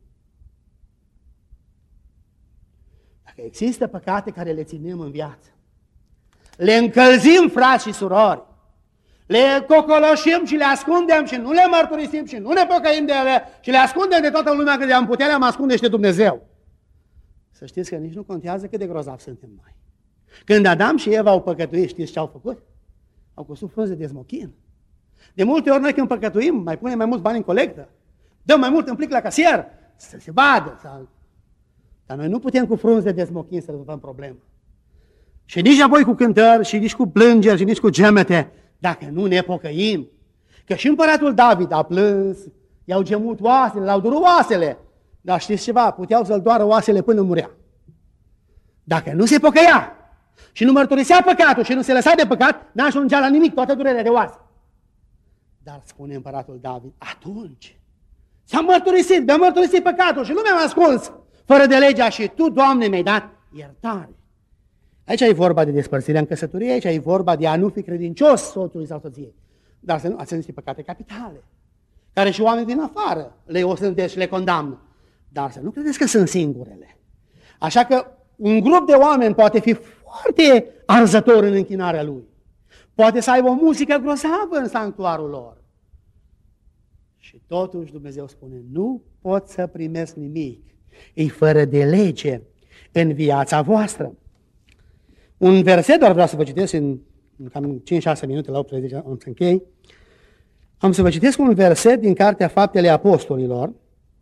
Dacă există păcate care le ținem în viață, le încălzim, frați și surori, le cocoloșim și le ascundem și nu le mărturisim și nu ne pocăim de ele și le ascundem de toată lumea, că de-am putea le-am ascunde și de Dumnezeu. Să știți că nici nu contează cât de grozavi suntem noi. Când Adam și Eva au păcătuit, știți ce au făcut? Au cusut frunze de smochin. De multe ori noi când păcătuim, mai punem mai mulți bani în colectă, dăm mai mult în plic la casier, să se vadă. Dar noi nu putem cu frunze de smochin să rezolvăm problema. Și nici apoi cu cântări, și nici cu plângeri, și nici cu gemete, dacă nu ne pocăim. Că și împăratul David a plâns, i-au gemut oasele, l-au durut oasele. Dar știți ceva? Puteau să-l doară oasele până murea. Dacă nu se pocăia și nu mărturisea păcatul și nu se lăsa de păcat, n-ajungea la nimic, toată durerea de oase. Dar spune împăratul David, atunci s-a mărturisit, mi-a mărturisit păcatul și nu mi-am ascuns fără de legea și tu, Doamne, mi-ai dat iertare. Aici e vorba de despărțirea în căsătorie, aici e vorba de a nu fi credincios soțului sau soției. Dar să nu ați niște păcate capitale, care și oamenii din afară le osândesc și le condamnă. Dar să nu credeți că sunt singurele. Așa că un grup de oameni poate fi foarte arzător în închinarea lui. Poate să aibă o muzică grozavă în sanctuarul lor. Și totuși Dumnezeu spune, nu pot să primesc nimic. E fără de lege în viața voastră. Un verset doar vreau să vă citesc în cam 5-6 minute, la 18 am să închei. Am să vă citesc un verset din Cartea Faptele Apostolilor,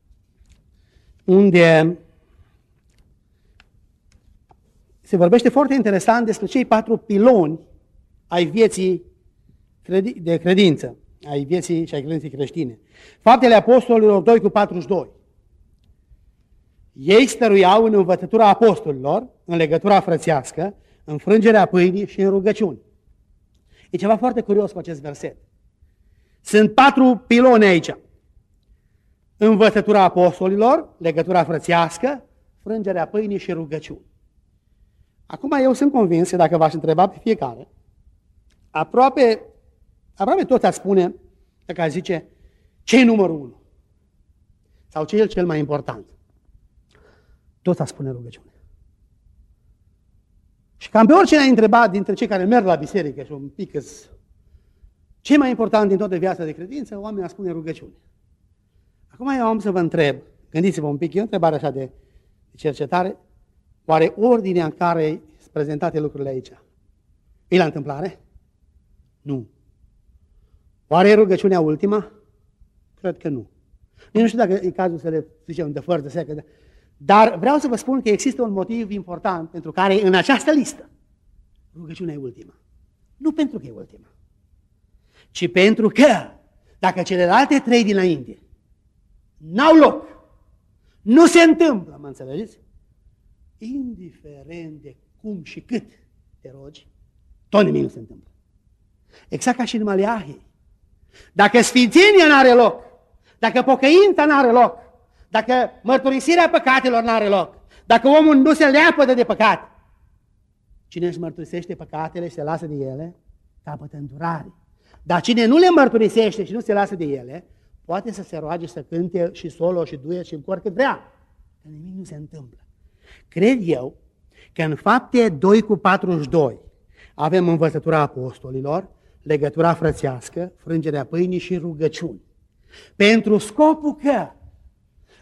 unde se vorbește foarte interesant despre cei 4 piloni ai vieții de credință, ai vieții și ai credinței creștine. Faptele Apostolilor 2:42. Ei stăruiau în învățătura apostolilor, în legătura frățească, în frângerea pâinii și în rugăciuni. E ceva foarte curios cu acest verset. Sunt 4 piloni aici. Învățătura apostolilor, legătura frățească, frângerea pâinii și rugăciuni. Acum eu sunt convins că dacă v-aș întreba pe fiecare, aproape toți ar spune, dacă ar zice, ce e numărul 1? Sau ce e cel mai important? Toți ar spune rugăciune. Și cam pe oricine ai întrebat dintre cei care merg la biserică și un pic ce e mai important din toată viața de credință, oamenii ar spune rugăciune. Acum eu am să vă întreb, gândiți-vă un pic, e o întrebare așa de cercetare, oare ordinea în care sunt prezentate lucrurile aici e la întâmplare? Nu. Oare e rugăciunea ultima? Cred că nu. Nici nu știu dacă e cazul să le zicem de fără de secă, dar vreau să vă spun că există un motiv important pentru care în această listă rugăciunea e ultima. Nu pentru că e ultima, ci pentru că dacă celelalte 3 dinainte n-au loc, nu se întâmplă, mă înțelegeți? Indiferent de cum și cât te rogi, tot nimic nu se întâmplă. Exact ca și în Maleahii. Dacă sfințenia n-are loc, dacă pocăința n-are loc, dacă mărturisirea păcatelor n-are loc, dacă omul nu se leapădă de păcat, cine își mărturisește păcatele și se lasă de ele, capătă îndurare. Dar cine nu le mărturisește și nu se lasă de ele, poate să se roage, să cânte și solo și duet și în cor cât vrea, că nimic nu se întâmplă. Cred eu că în Fapte 2:42 avem învățătura apostolilor, legătura frățească, frângerea pâinii și rugăciuni. Pentru scopul că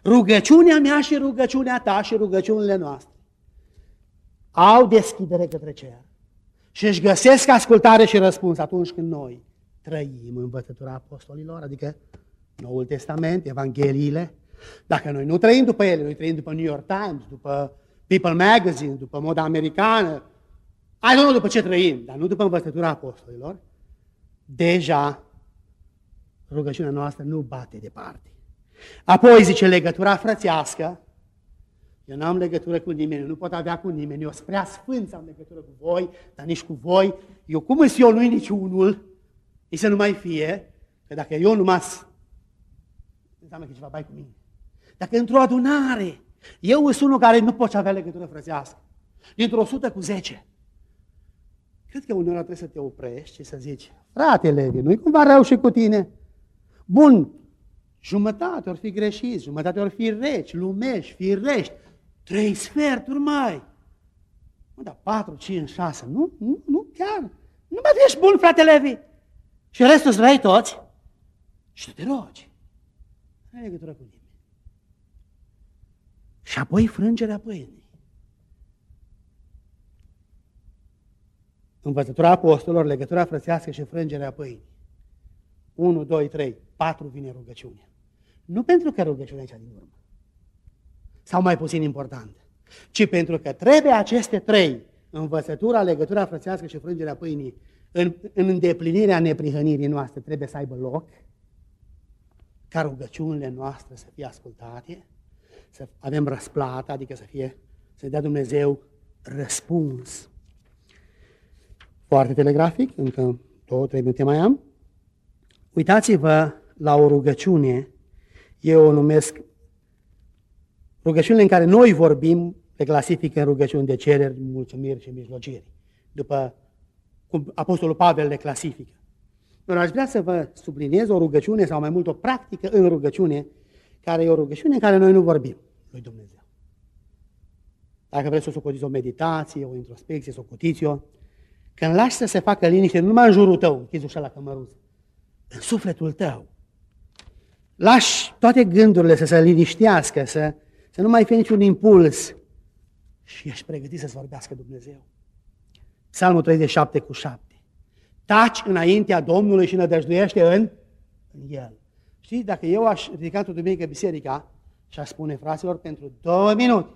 Rugăciunea mea și rugăciunea ta și rugăciunile noastre au deschidere către cer și își găsesc ascultare și răspuns atunci când noi trăim învățătura apostolilor, adică Noul Testament, Evangheliile. Dacă noi nu trăim după ele, noi trăim după New York Times, după People Magazine, după moda americană, nu după ce trăim, dar nu după învățătura apostolilor, deja rugăciunea noastră nu bate departe. Apoi zice legătura frățească. Eu n-am legătură cu nimeni, eu nu pot avea cu nimeni, eu sunt prea sfânt să am legătură cu voi, dar nici cu voi. Eu cum îs eu, nu-i niciunul, nici să nu mai fie, că dacă eu numai înseamnă că ceva bai cu mine. Dacă într-o adunare, eu sunt unul care nu poți avea legătură frățească, dintr-o 100 cu 10, cred că uneori trebuie să te oprești și să zici, frate Levi, nu-i cumva rău și cu tine? Bun, jumătate ori fi greșiți, jumătate ori fi reci, lumești, firești, 3 sferturi mai. Mă, dar 4, 5, 6, nu chiar. Nu mai ești bun, frate Levi. Și restul îți răi toți și tu te rogi. Nu ai legătură cu nimeni. Și apoi frângerea pâinii. Învățătura apostolilor, legătura frățească și frângerea pâinii. 1, 2, 3, 4 vine rugăciunea. Nu pentru că rugăciunea e cea din urmă, sau mai puțin importantă, ci pentru că trebuie aceste 3, învățătura, legătura frățească și frângerea pâinii, în îndeplinirea neprihănirii noastre, trebuie să aibă loc, ca rugăciunile noastre să fie ascultate, să avem răsplată, adică să dea Dumnezeu răspuns. Foarte telegrafic, încă 2-3 minute mai am. Uitați-vă la o rugăciune, eu o numesc, rugăciunile în care noi vorbim, le clasifică în rugăciuni de cereri, mulțumiri și mijlociri, după cum Apostolul Pavel le clasifică. Dar aș vrea să vă subliniez o rugăciune sau mai mult o practică în rugăciune, care e o rugăciune în care noi nu vorbim lui Dumnezeu. Dacă vreți să socotiți o meditație, o introspecție, socotiți-o, când lași să se facă liniște, nu numai în jurul tău, închizi ușa la cămăruță, în sufletul tău, lași toate gândurile să se liniștească, să nu mai fie niciun impuls și ești pregătit să-ți vorbească Dumnezeu. Psalmul 37 cu 7. Taci înaintea Domnului și nădăjduiește în El. Știți, dacă eu aș ridica într-o duminică biserica și aș spune, fraților, pentru 2 minute,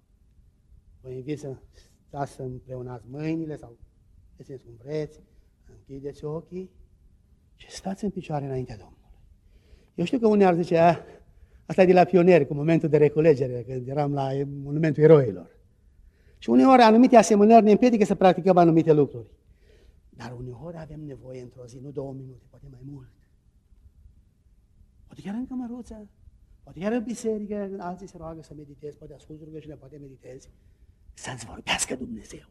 vă invit să stați să împreunați mâinile sau țineți cum vreți, închideți ochii și stați în picioare înaintea Domnului. Eu știu că unii ar zice, asta e de la pionieri, cu momentul de reculegere, când eram la monumentul eroilor. Și uneori anumite asemănări ne împiedică să practicăm anumite lucruri. Dar uneori avem nevoie într-o zi, nu 2 minute, poate mai mult. Poate chiar în cămăruță, poate chiar în biserică, alții se roagă să meditezi, poate asculți rugăciunea, poate meditezi, să-ți vorbească Dumnezeu.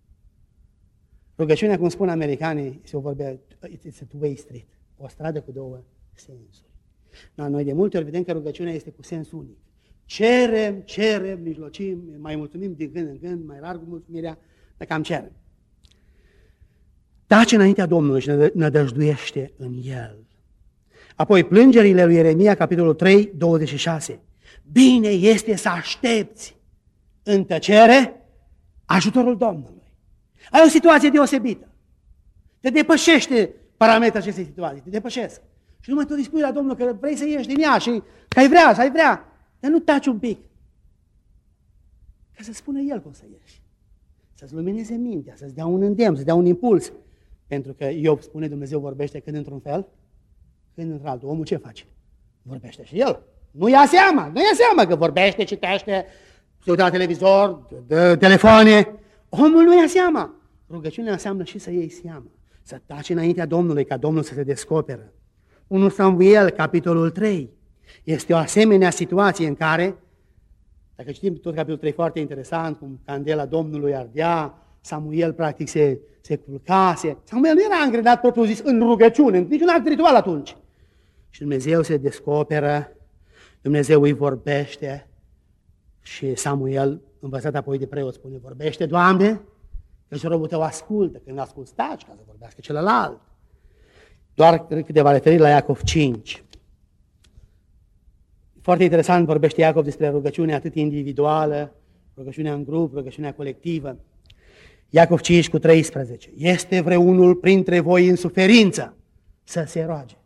Rugăciunea, cum spun americanii, se vorbea, it's a two-way street, o stradă cu 2 sensuri. Dar noi de multe ori vedem că rugăciunea este cu sens unic. Cerem, mijlocim, mai mulțumim din când în când, mai rar cu mulțumirea, dar cam cerem. Taci înaintea Domnului și nădăjduiește în El. Apoi plângerile lui Ieremia, capitolul 3, 26. Bine este să aștepți în tăcere ajutorul Domnului. Ai o situație deosebită. Te depășește parametrii acestei situații, te depășesc. Și numai tu îi spui la Domnul că vrei să ieși din ea și că ai vrea, dar nu taci un pic. Ca să spună El cum să ieși. Să-ți lumineze mintea, să-ți dea un îndemn, să-ți dea un impuls. Pentru că Iov spune, Dumnezeu vorbește când într-un fel, când într-altul. Omul ce face? Vorbește și el. Nu ia seama că vorbește, citește, se uită la televizor, dă telefoane. Omul nu ia seama. Rugăciunea înseamnă și să iei seama. Să taci înaintea Domnului, ca Domnul să se descoperă. 1 Samuel, capitolul 3. Este o asemenea situație în care, dacă citim tot capitolul 3, foarte interesant, cum candela Domnului ardea, Samuel practic se culcase. Samuel nu era angrenat propriu zis în rugăciune, în niciun alt ritual atunci. Și Dumnezeu se descoperă, Dumnezeu îi vorbește și Samuel, învățat apoi de preot, spune, vorbește, Doamne, că și robul tău ascultă, când asculți taci, ca să vorbească celălalt. Doar câteva referiri la Iacov 5. Foarte interesant vorbește Iacov despre rugăciunea atât individuală, rugăciunea în grup, rugăciunea colectivă. Iacov 5:13. Este vreunul printre voi în suferință să se roage.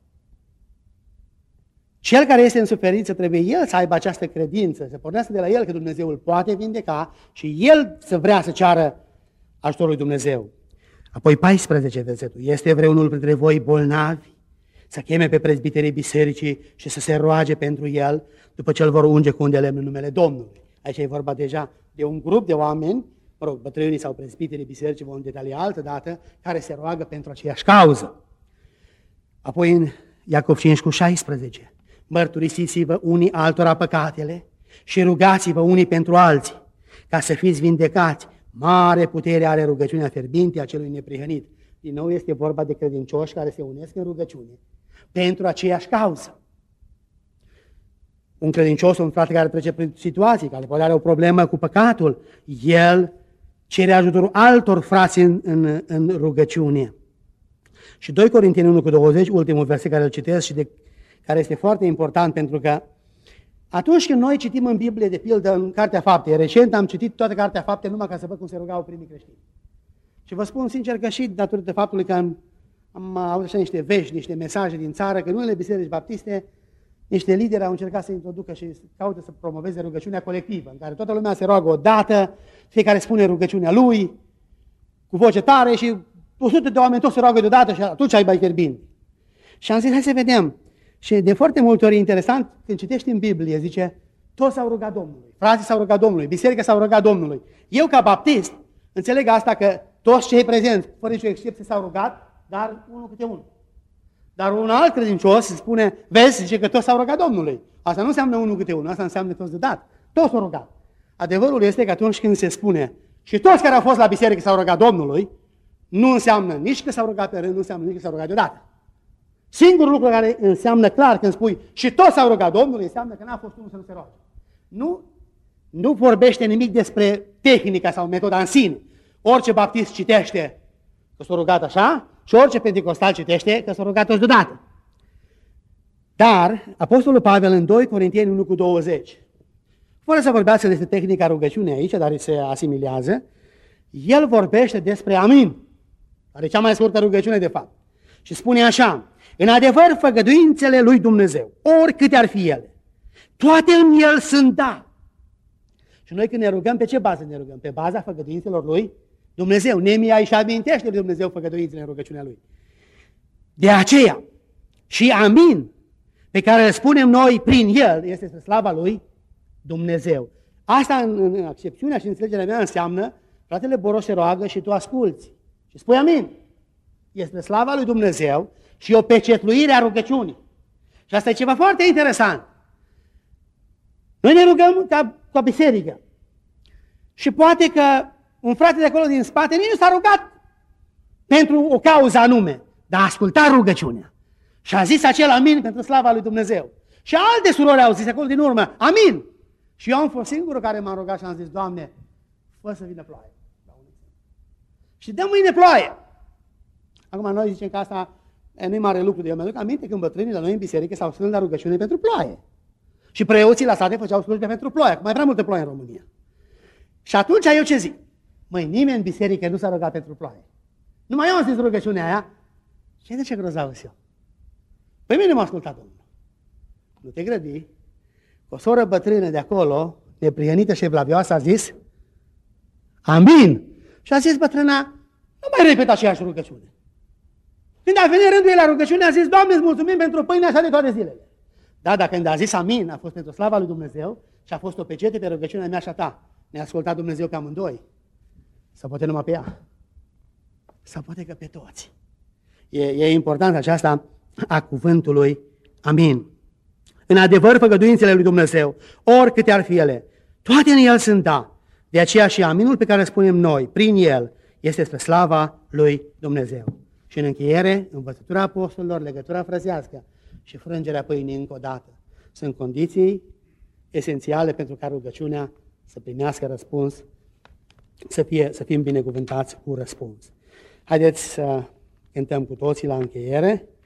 Cel care este în suferință trebuie el să aibă această credință, să pornească de la el că Dumnezeu îl poate vindeca și el să vrea să ceară ajutorul lui Dumnezeu. Apoi 14 versetul. Este vreunul printre voi bolnavi să cheme pe prezbiterii bisericii și să se roage pentru el după ce îl vor unge cu un de lemn în numele Domnului. Aici e vorba deja de un grup de oameni, bătrânii sau prezbiterii bisericii, vom detalia altă dată, care se roagă pentru aceeași cauză. Apoi în Iacov 5:16. Mărturisiți-vă unii altora păcatele și rugați-vă unii pentru alții, ca să fiți vindecați. Mare putere are rugăciunea fierbinte a celui neprihănit. Din nou este vorba de credincioși care se unesc în rugăciune pentru aceeași cauză. Un credincios, un frate care trece prin situații, care poate are o problemă cu păcatul, el cere ajutorul altor frați în rugăciune. Și 2 Corinteni 1:20, ultimul verset care îl citesc și care este foarte important, pentru că atunci când noi citim în Biblie, de pildă în Cartea Fapte, recent am citit toată Cartea Fapte numai ca să văd cum se rugau primii creștini. Și vă spun sincer că și datorită faptului că am auzit așa niște vești, niște mesaje din țară, că în unele biserici baptiste, niște lideri au încercat să introducă și să caute să promoveze rugăciunea colectivă, în care toată lumea se roagă odată, fiecare spune rugăciunea lui, cu voce tare și 100 de oameni toți se roagă deodată și atunci ai mai fierbinte. Și am zis, hai să vedem. Și de foarte multe ori e interesant, când citești în Biblie, zice, toți s-au rugat Domnului, frații s-au rugat Domnului, biserica s-au rugat Domnului. Eu, ca baptist, înțeleg asta că toți cei prezenți, fără nicio excepție, s-au rugat, dar unul câte unul. Dar un alt credincios spune, vezi, zice că toți s-au rugat Domnului. Asta nu înseamnă unul câte unul, asta înseamnă toți deodată. Toți s-au rugat. Adevărul este că atunci când se spune și toți care au fost la biserică s-au rugat Domnului, nu înseamnă nici că s-au rugat pe rând, nu înseamnă nici că s-au rugat deodată. Singurul lucru care înseamnă clar când spui și toți s-au rugat Domnului, înseamnă că n-a fost unul să nu se roage. Nu vorbește nimic despre tehnica sau metoda în sine. Orice baptist citește că s-a rugat așa și orice pentecostal citește că s-a rugat toți deodată. Dar Apostolul Pavel în 2 Corinteni 1:20, fără să vorbească despre tehnica rugăciunii aici, dar se asimilează, el vorbește despre amin, care e cea mai scurtă rugăciune de fapt. Și spune așa, în adevăr făgăduințele lui Dumnezeu, oricâte ar fi ele, toate în el sunt da. Și noi când ne rugăm, pe ce bază ne rugăm? Pe baza făgăduințelor lui Dumnezeu. Nemia își amintește lui Dumnezeu făgăduințele în rugăciunea lui. De aceea, și amin, pe care îl spunem noi prin el, este spre slava lui Dumnezeu. Asta în accepțiunea și înțelegerea mea înseamnă, fratele Boros se roagă și tu asculți. Și spui amin. Este slava lui Dumnezeu și o pecetluire a rugăciunii. Și asta e ceva foarte interesant. Noi ne rugăm ca biserică. Și poate că un frate de acolo din spate nici nu s-a rugat pentru o cauză anume, dar a ascultat rugăciunea. Și a zis acel amin pentru slava lui Dumnezeu. Și alte surori au zis acolo din urmă, amin. Și eu am fost singurul care m-a rugat și am zis, Doamne, fă să vină ploaie. Și dă mâine ploaie. Acum noi zicem că asta nu-i mare lucru, de eu mi-aduc aminte când bătrânii la noi în biserică s-au strâns la rugăciune pentru ploaie. Și preoții la sate făceau slujbe pentru ploaie, acum mai prea multă ploaie în România. Și atunci eu ce zic? Măi, nimeni în biserică nu s-a rugat pentru ploaie. Numai eu am zis rugăciunea aia. Și de ce grozav eu? Păi mine m-a ascultat Domnul. Nu te grăbi. O soră bătrână de acolo, neprihănită și evlavioasă, a zis amin. Și a zis bătrâna, nu mai repeta aceeași rugăciune. Când a venit rândul ei la rugăciune, a zis, Doamne, îți mulțumim pentru pâine așa de toate zilele. Da, dar când a zis amin, a fost pentru slava lui Dumnezeu și a fost o pecete pe rugăciunea mea și a ta. Ne-a ascultat Dumnezeu pe amândoi. Sau poate numai pe ea. Sau poate că pe toți. E important aceasta a cuvântului amin. În adevăr, făgăduințele lui Dumnezeu, oricâte ar fi ele, toate în el sunt da. De aceea și aminul pe care îl spunem noi, prin el, este spre slava lui Dumnezeu. Și în încheiere, învățătura apostolilor, legătura frăzească și frângerea pâinii încă o dată sunt condiții esențiale pentru ca rugăciunea să primească răspuns, să fim binecuvântați cu răspuns. Haideți să cântăm cu toții la încheiere.